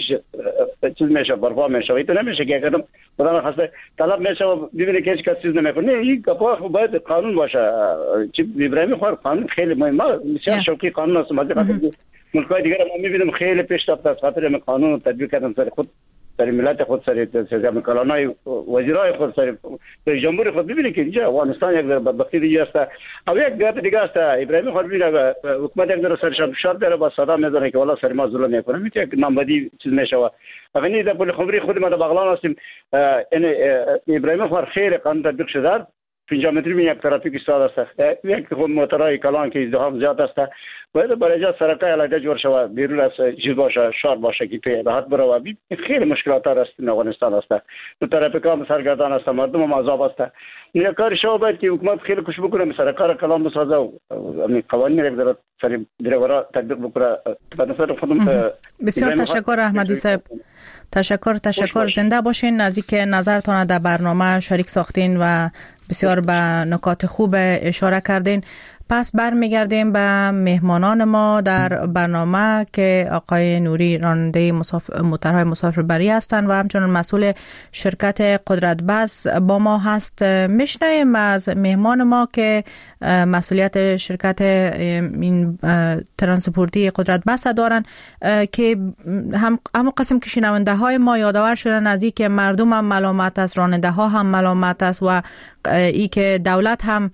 چیز میشه، برپا میشه. ایتو نمیشه که یک قدم خدا نخواسته طلب میشه و ببینه که هیچ کس چیز نمیکنه. این گپا باید قانون باشه. چی ابراهیمی خور قانون خیلی مهمه، بسیار شوقی قانون است. مثلا ملک‌های دیگر ما میبینیم خیلی پیش رفته از خاطر این قانون تطبیق کردن سر خود، سر ملت خود، سر سر کلانای وزیرای خود، سر رئیس جمهور خود. ببینید که اینجا افغانستان یک در بدبختی دیگه است و یک گپ دیگه است. ابراهیمی خود ببینید حکومت یک در سرش فشار داره با صدا میزنه که والا سر ما ظلم میکنه، میشه یک نامبدی چیز میشه. افغانی در پل خبری خود ما در بغلان هستیم. یعنی ابراهیمی خود خیلی قانون تطبیق شده. پنجاه متری می یک ترافیک ایستاده است. یک خود موترهای کلان که ازدحام زیاد است باید برای جا سرکای علاقه جور شود، بیرون از چیز باشه، شهر باشه که پی راحت بره و خیلی مشکلات است در افغانستان است. دو ترافیکا هم سرگردان است، مردم هم عذاب است. این کار شما باید که حکومت خیلی کوشش بکنه سرکار کلان بسازه و قوانین یک ذره سری دریورا تطبیق بکنه. به نظر خودم بسیار تشکر احمدی صاحب. تشکر تشکر زنده باشین. نزدیک نظرتان در برنامه شریک ساختین و بسیار به نکات خوب اشاره کردین. پس برمیگردیم به مهمانان ما در برنامه که آقای نوری راننده مسافر موترهای مسافربری هستند و همچنین مسئول شرکت قدرت بس با ما هست. میشنویم از مهمان ما که مسئولیت شرکت این ترانسپورتی قدرت بس دارن که هم همون قسم که شنونده های ما یادآور شدن از این که مردم هم ملامت است، راننده ها هم ملامت است و ای که دولت هم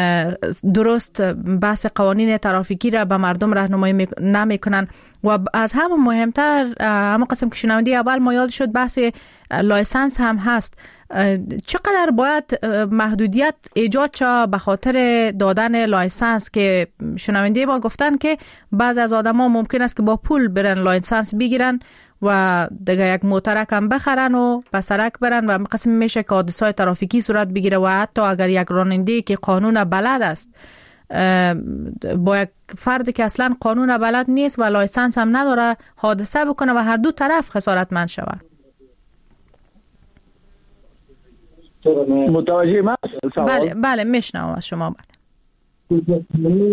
درست بحث قوانین ترافیکی را به مردم راهنمایی نمیکنن و از همه مهمتر همون قسم که شنونده اول ما یاد شد بحث لایسنس هم هست. چقدر باید محدودیت ایجاد شد به خاطر دادن لایسنس که شنونده ما گفتن که بعض از آدما ممکن است که با پول برن لایسنس بگیرن و دیگه یک موترک هم بخرن و به سرک برن و قسم میشه که حادثه‌های ترافیکی صورت بگیره و حتی اگر یک راننده که قانون بلد است با یک فردی که اصلا قانون بلد نیست و لایسنس هم نداره حادثه بکنه و هر دو طرف خسارتمند شود. متوجه من؟ بله بله میشنوم از شما. بله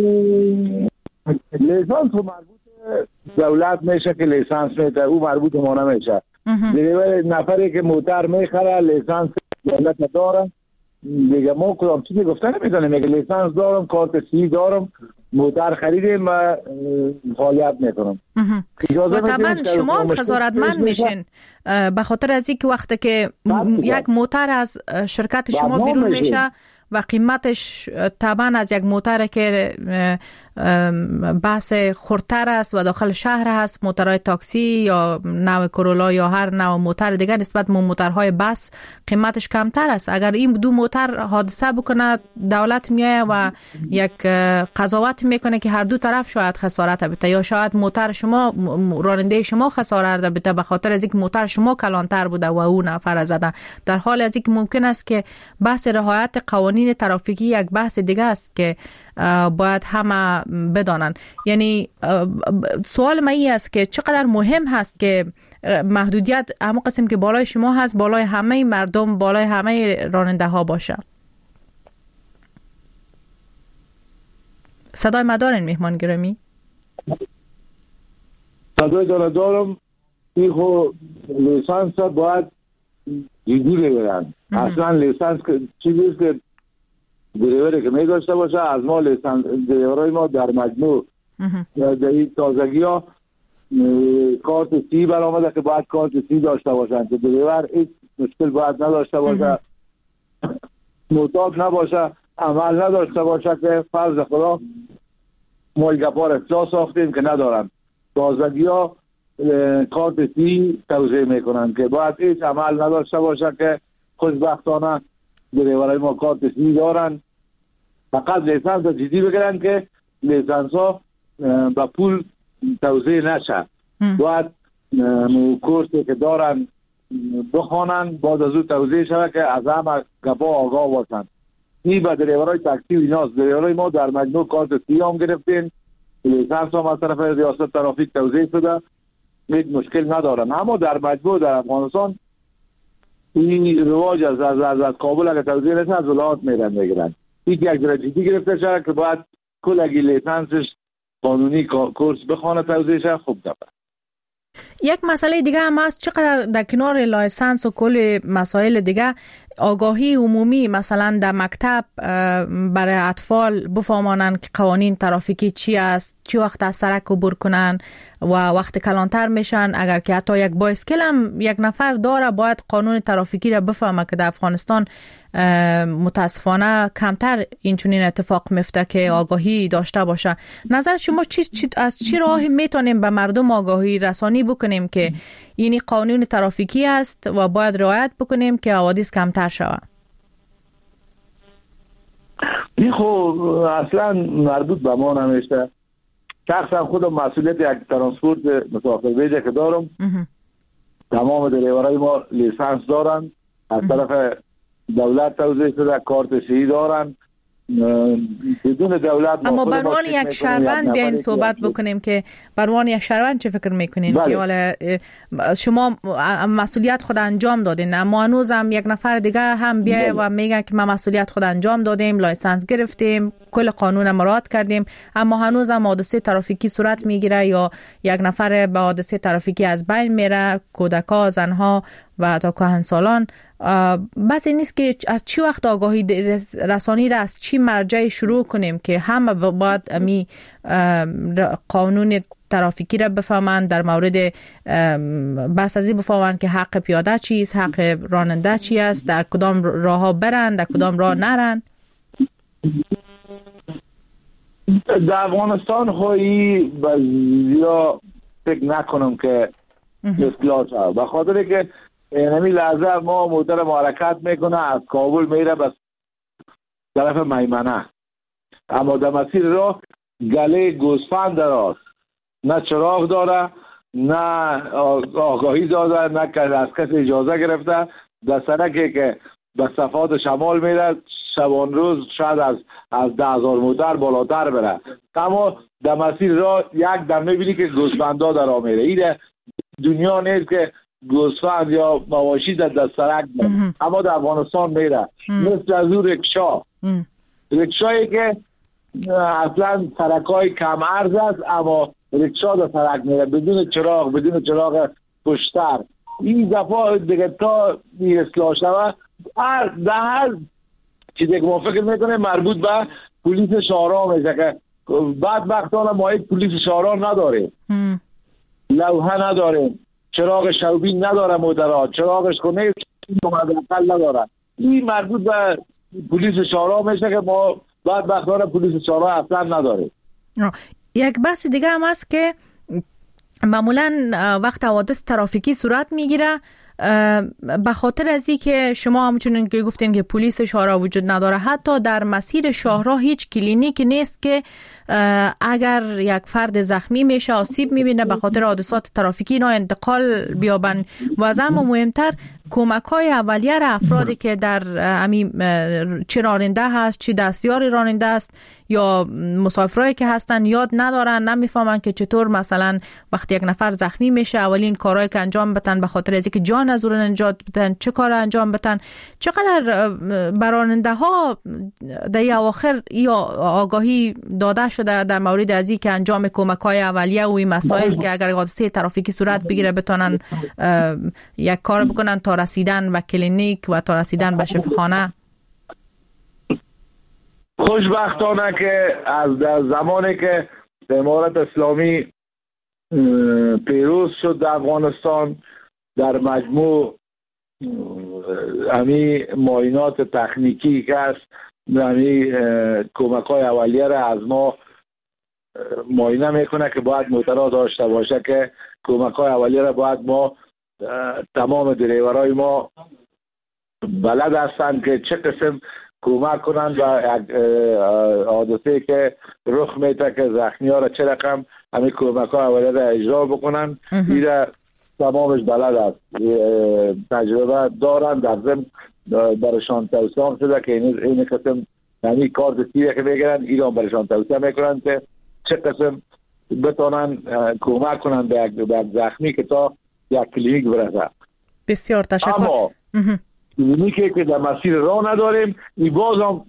لیسانس مربوط دولت میشه که لیسانس میده، او مربوط ما نمیشه. دیگه نفری که موتر میخره لیسانس دولت داره دیگه ما کدام چیزی گفتن نمیدونیم. میگه لیسانس دارم، کارت سی دارم، موتر خریدیم و فعالیت میکنم. و طبعا شما هم خسارتمند میشین به خاطر از اینکه وقتی که یک موتر از شرکت شما بیرون میشه و قیمتش طبعا از یک موتر که بحث خردتر است و داخل شهر هست، موترهای تاکسی یا نوع کرولا یا هر نوع موتر دیگر نسبت به موترهای بس قیمتش کمتر است. اگر این دو موتر حادثه بکنه دولت میایه و یک قضاوت میکنه که هر دو طرف شاید خسارت بده، یا شاید موتر شما راننده شما خسارت بده به خاطر از اینکه موتر شما کلانتر بوده و اون نفر زده، در حال از اینکه ممکن است که بحث رعایت قوانین ترافیکی یک بحث دیگه است که باید همه بدانن. یعنی سوال من این است که چقدر مهم هست که محدودیت اما قسم که بالای شما هست بالای همه مردم، بالای همه راننده ها باشه. صدای ما دارین مهمان گرامی؟ صدای داره دارم. این خو لیسانس باید جدی بگیرن. اصلا لیسانس چیزیست که دریوری که می داشته باشه. از ما لیسانس دریورای ما در مجموع در این تازگی ها کارت سی برآمده که باید کارت سی داشته باشن که دریور هیچ مشکل باید نداشته باشه، معتاد نباشه، عمل نداشته باشه که فرض خدا ما گپار اصلاح ساختیم که ندارن. تازگی ها کارت سی توضیح میکنن که باید هیچ عمل نداشته باشه که خوشبختانه دریورای ما کارت سی دارن. فقط لیسانس جدی بگیرن که لیسانس ها با پول توضیح نشه. باید کورسی که دارن بخوانن، بعد از او توضیح شده که از همه گپا آگاه باشن. این به دریورای تاکسی و ایناست. دریورای ما در مجموع کارت سی هم گرفتین، لیسانس هم از طرف ریاست ترافیک توضیح شده، هیچ مشکل ندارن. اما در مجموع در افغانستان این رواج از از, از, از کابل اگر توضیح نشه از ولایات میرن میگیرن. این یک جدی گرفته شده که باید کل اگه لیسانسش قانونی کورس بخونه توضیح شده. خوب دفعه یک مسئله دیگه هم هست، چقدر در کنار لایسنس و کل مسائل دیگه آگاهی عمومی مثلا در مکتب برای اطفال بفهمانن که قوانین ترافیکی چی است، چی وقت از سرک عبور کنن و وقت کلانتر میشن. اگر که حتی یک بایسکل هم یک نفر داره باید قانون ترافیکی را بفهمه که در افغانستان متاسفانه کمتر اینچنین اتفاق میفته که آگاهی داشته باشه. نظر شما چی, چی از چی راهی میتونیم به مردم آگاهی رسانی بکنیم که اینی قانون ترافیکی است و باید رعایت بکنیم که حوادث کمتر شود؟ این خب اصلا مربوط به ما نمیشه. شخصا خودم مسئولیت یک ترانسپورت مسافربری که دارم، تمام دریورای ما لیسانس دارن، از طرف دولت توضیح شده، کارت سی دارن. بدون دولت اما به عنوان یک شهروند بیاین صحبت بکنیم که به عنوان یک شهروند چه فکر میکنین؟ بله. که حالا شما مسئولیت خود انجام دادین، اما هنوز هم یک نفر دیگه هم بیای و میگه که ما مسئولیت خود انجام دادیم، لایسنس گرفتیم، کل قانون مراعات کردیم، اما هنوز هم حادثه ترافیکی صورت میگیره یا یک نفر به حادثه ترافیکی از بین میره، کودکا، زنها و تا کهنسالان. بس این نیست که از چی وقت آگاهی رسانی را از چی مرجع شروع کنیم که همه باید امی قانون ترافیکی را بفهمن، در مورد بس ازی بفهمن که حق پیاده چیست، حق راننده چی است، در کدام راه ها برن، در کدام راه نرن. در افغانستان خواهی بزیا فکر نکنم که اصلاح شد، به خاطر که نمی لحظه ما موتر حرکت میکنه از کابل میره به طرف میمنه، اما در مسیر راه گله گوسفند دراست، نه چراغ داره، نه آگاهی داده، نه که از کسی اجازه گرفته. در سرکی که به صفات شمال میره شبان روز شاید از از ده هزار موتر بالاتر بره، اما در مسیر راه یک دم میبینی که گوسفندا در آ میره. این دنیا نیست که گوسفند یا مواشی در دست سرک میره، اما در افغانستان میره. مثل از اون رکشا رکشایی که اصلا سرکای کم عرض است، اما رکشا در سرک میره بدون چراغ، بدون چراغ پشتر. این دفعه دیگه تا اصلاح شود در هر چیزی که ما فکر میکنه مربوط به پلیس شهرها میشه که بدبختانه ما یک پلیس شهرها نداریم، لوحه نداریم، چراغ شوبین نداره موترها، چراغش کنه مدرقل نداره. این مربوط به پلیس شهرها میشه که ما بدبختانه پلیس شهرها اصلا نداریم. یک بحث دیگه هم هست که معمولا وقت حوادث ترافیکی صورت میگیره به خاطر از این که شما همچنین که گفتین که پلیس شهرها وجود نداره، حتی در مسیر شهرها هیچ کلینیک نیست که اگر یک فرد زخمی میشه، آسیب میبینه به خاطر حادثات ترافیکی اینا انتقال بیابن. و از هم مهمتر کمک های اولیه را افرادی که در امی چه راننده هست چه دستیار راننده است یا مسافرایی که هستن یاد ندارن، نمیفهمن که چطور مثلا وقتی یک نفر زخمی میشه اولین کارهایی که انجام بدن به خاطر از اینکه جان از اون نجات بدن چه کار انجام بدن. چقدر براننده ها در اواخر یا آگاهی داده شده در مورد از اینکه انجام کمک های اولیه و این مسائل که اگر حادثه ترافیکی صورت بگیره بتونن یک کار بکنن تا رسیدن به کلینیک و تا رسیدن به شفاخانه؟ خوشبختانه که از در زمانی که امارت اسلامی پیروز شد در افغانستان، در مجموع امی معاینات تکنیکی که است، امی کمک های اولیه را از ما معاینه میکنه که باید موترها داشته باشه که کمک های اولیه را باید ما تمام دریورای ما بلد هستند که چه قسم کمک کنند و حادثه که رخ میده که زخمی ها را چه رقم همین کمک های اولیه را اجرا بکنند. این را تمامش بلد است، تجربه دارند، در ضمن برشان توصیه شده که این این قسم یعنی کار دستی که میگیرن ایران برشان توصیه میکنند که چه قسم بتونن کمک کنند به یک زخمی که تا یک کلینیک برسه. بسیار تشکر. اما کلینیکی که در مسیر راه نداریم، این باز هم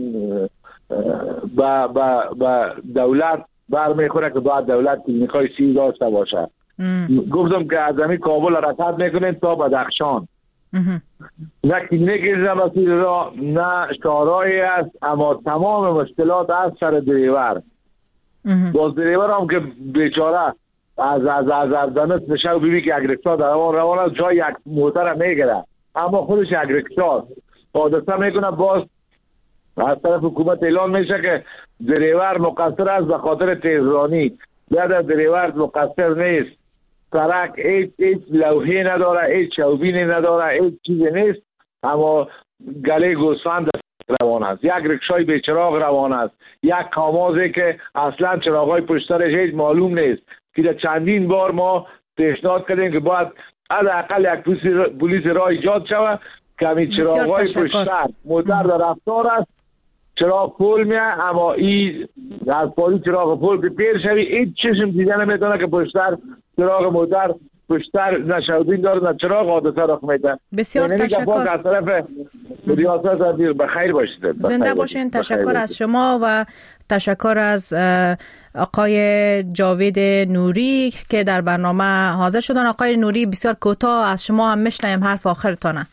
با دولت برمیخوره که باید دولت کلینیک های سی داشته باشه. گفتم که از همین کابل حرکت میکنیم تا بدخشان، نه کلینیکی در مسیر راه نه شهرهایی است، اما تمام مشکلات از سر دریور. باز دریور هم که بیچاره از از از از دانست میشه و بیبی که یک رکشا در روان روان است، جای یک موتر میگیره اما خودش یک رکشا حادثه میکنه. باز از طرف حکومت اعلان میشه که دریور مقصر است به خاطر تیزرانی. بعد دریور مقصر نیست، سرک هیچ هیچ لوحه نداره، هیچ چوبینی نداره، هیچ چیزی نیست، اما گله گوسفند روان است. یک رکشای به چراغ روان است، یک کامازی که اصلا چراغای پشترش هیچ معلوم نیست که چندین بار ما پیشنهاد کردیم که باید حداقل یک پلیس راه ایجاد شود که همین چراغای پشتر موتر در رفتار است، چراغ پول میه، اما این از پالی چراغ پول که پیر شوی هیچ چشم دیده نمیتونه که پشتر چراغ موتر پشتر نشودین داره نه چراغ حادثه رخ میده. بسیار تشکر. از طرف ریاست بخیر باشید. زنده باشین. تشکر از شما و تشکر از آقای جاوید نوری که در برنامه حاضر شدن. آقای نوری بسیار کوتاه از شما هم میشنیم حرف آخرتانه.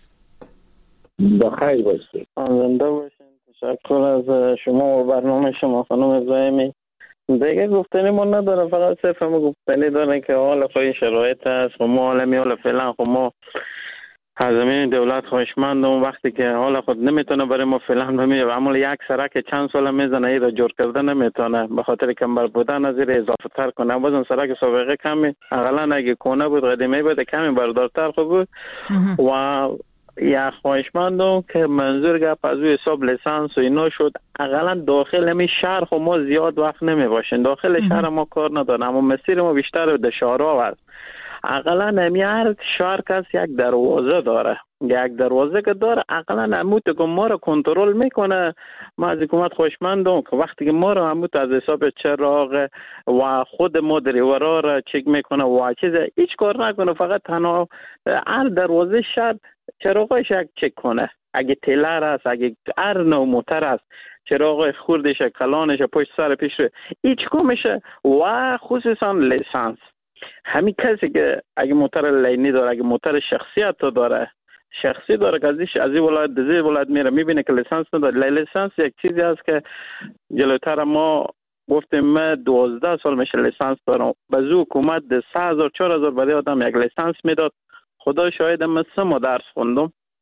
بخیر باشید. زنده باشین. تشکر از شما و برنامه شما خانم ابراهیمی. دیگه گفتنی من نداره، فقط صرف هم گفتنی داره که حال خوی شرایط هست و ما حال می حال فعلا خب ما از زمین دولت خواهشمند اون وقتی که حال خود نمیتونه برای ما فعلا بمیره و عمل یک سرک چند سال میزنه ای را جور کرده نمیتونه به خاطر کمبر بودن از این اضافه تر کنه. بازم سرک سابقه کمی اقلا اگه کنه بود قدیمی بود کمی بردارتر خوب بود و یا خواهشمندم که منظور گپ از روی حساب لیسانس و اینا شد اقلا داخل همین شهر خب ما زیاد وقت نمی باشیم، داخل شهر ما کار ندارم اما مسیر ما بیشتر در شهرها هست. اقلا همی هر شهر کس یک دروازه داره، یک دروازه که داره اقلا هموت که ما رو کنترل میکنه. ما از حکومت خواهشمندم که وقتی که ما رو هموت از حساب چراغ و خود ما دریورا رو چک میکنه و چیز هیچ کار نکنه، فقط تنها هر دروازه شهر چراغش یک چک کنه. اگه تیلر است، اگه هر نوع موتر است، چراغ خوردش، کلانش، پشت سر پیش رو هیچ کمشه و خصوصا لیسانس. همین کسی که اگه موتر لینی داره، اگه موتر شخصیت داره، شخصی داره که ازش از این ولایت به این ولایت میره میبینه که لیسانس نداره. لیسانس یک چیزی هست که جلوتر ما گفتیم من دوازده سال میشه لیسانس دارم، به زو حکومت ده سه هزار چهار هزار برای آدم یک لیسانس میداد. خدا شاید من سه ماه درس خوندم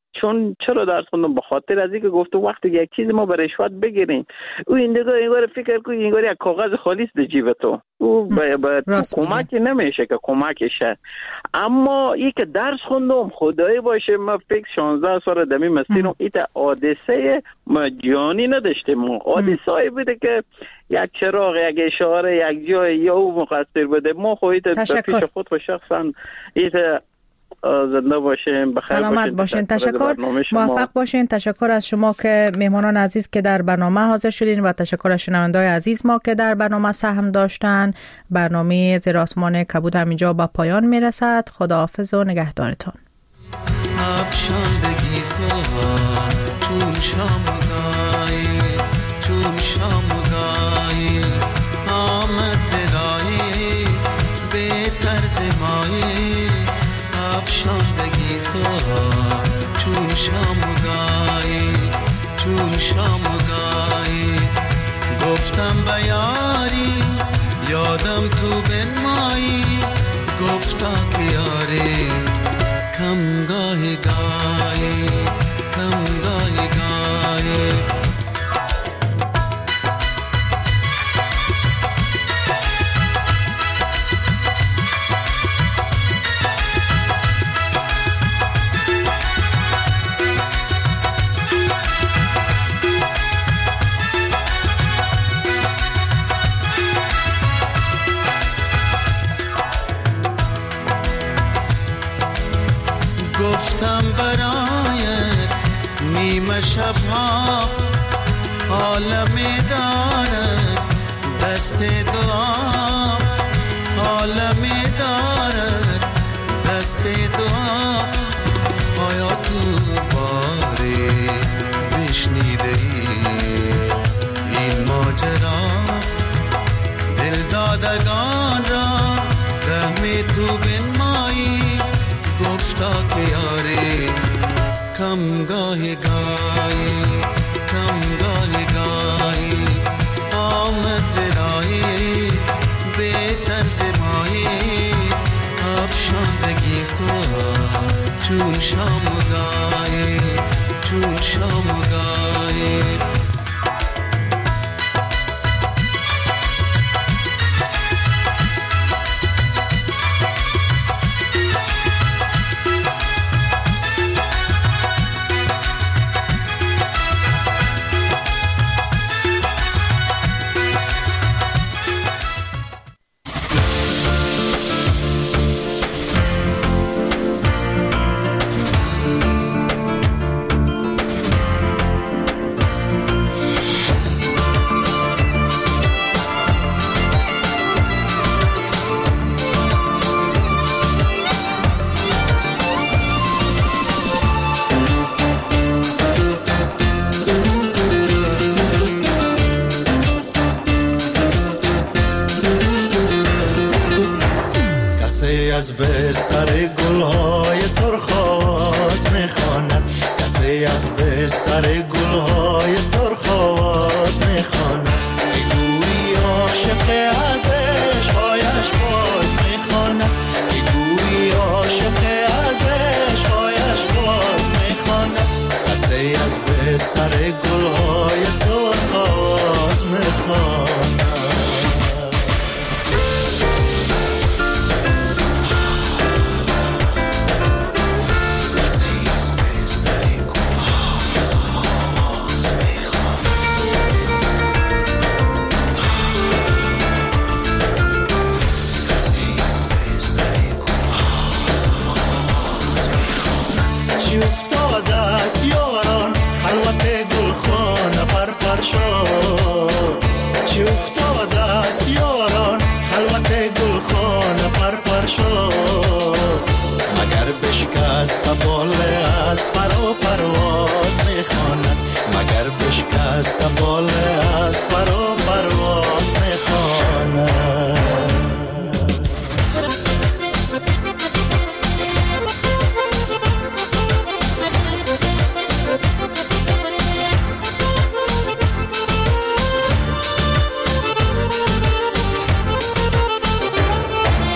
چون چرا درس خوندم؟ به خاطر از اینکه گفت وقتی یک چیز ما به رشوت بگیریم او ایندگاه اینگار فکر کنی اینگار یک کاغذ خالیست در جیب تو، او به, به کمکی نمیشه که کمکشه. اما ای که درس خوندم خدایی باشه من فکر شانزده سال دمی مسیرم ایتا حادثه جانی نداشتم. حادثه هایی بوده که یک چراغ، یک اشاره، یک جای یا او مقصر بوده. ما خواهید پیش خود و شخصا ایتا زنده باشین، بخیر سلامت باشین. تشکر، موفق باشین. تشکر از شما که مهمانان عزیز که در برنامه حاضر شدین و تشکر از شنونده‌های عزیز ما که در برنامه سهم داشتن. برنامه زیر آسمان کبود همینجا با پایان میرسد. خداحافظ و نگهدارتان. افشاندگی سوها چون شامگاهی چون شامگاهی آمد زلایی بهتر زمایی افشاندگی سوها چون شامگاهی چون شامگاهی گفتم بیاری یادم تو بنمایی گفتا که یاری کم گاهی گاهی کم گاهی گاهی گفتم برایت نیمه شبها عالمی دارد دست دعا عالمی دارد دست دعا آیا تو باری بشنیده ای این ماجرا دل دادگان را رحمی تو بنمایی گفتا که یاری کم گاهی گاهی کم گاهی گاهی آمد زرایی بهتر زمایی افشاندگی سوها چون شامگاهی چون شامگاهی از بستر گلهای سرخاز میخواند کسی از بستر گلهای سرخاز میخواند بگویی عاشق از عشقهایش باز میخواند بگویی عاشق از عشقهایش باز میخواند کسی از بستر گلهای سرخاز میخواند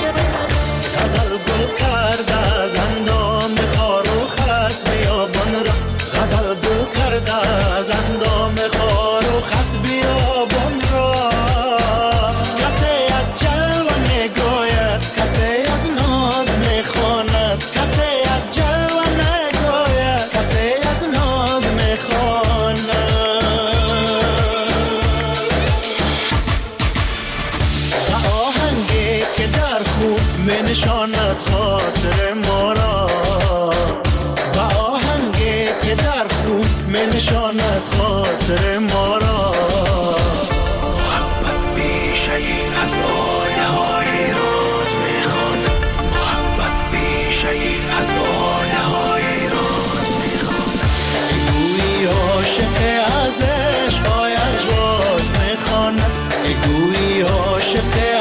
گل کرده از اندام خار و خس بیابان را نشانت خاطر ما را. محبت بیشه از آیه های راز میخواند، محبت بیشه از آیه های راز میخواند. گویی عاشق از عشقایش باز میخواند، گویی عاشق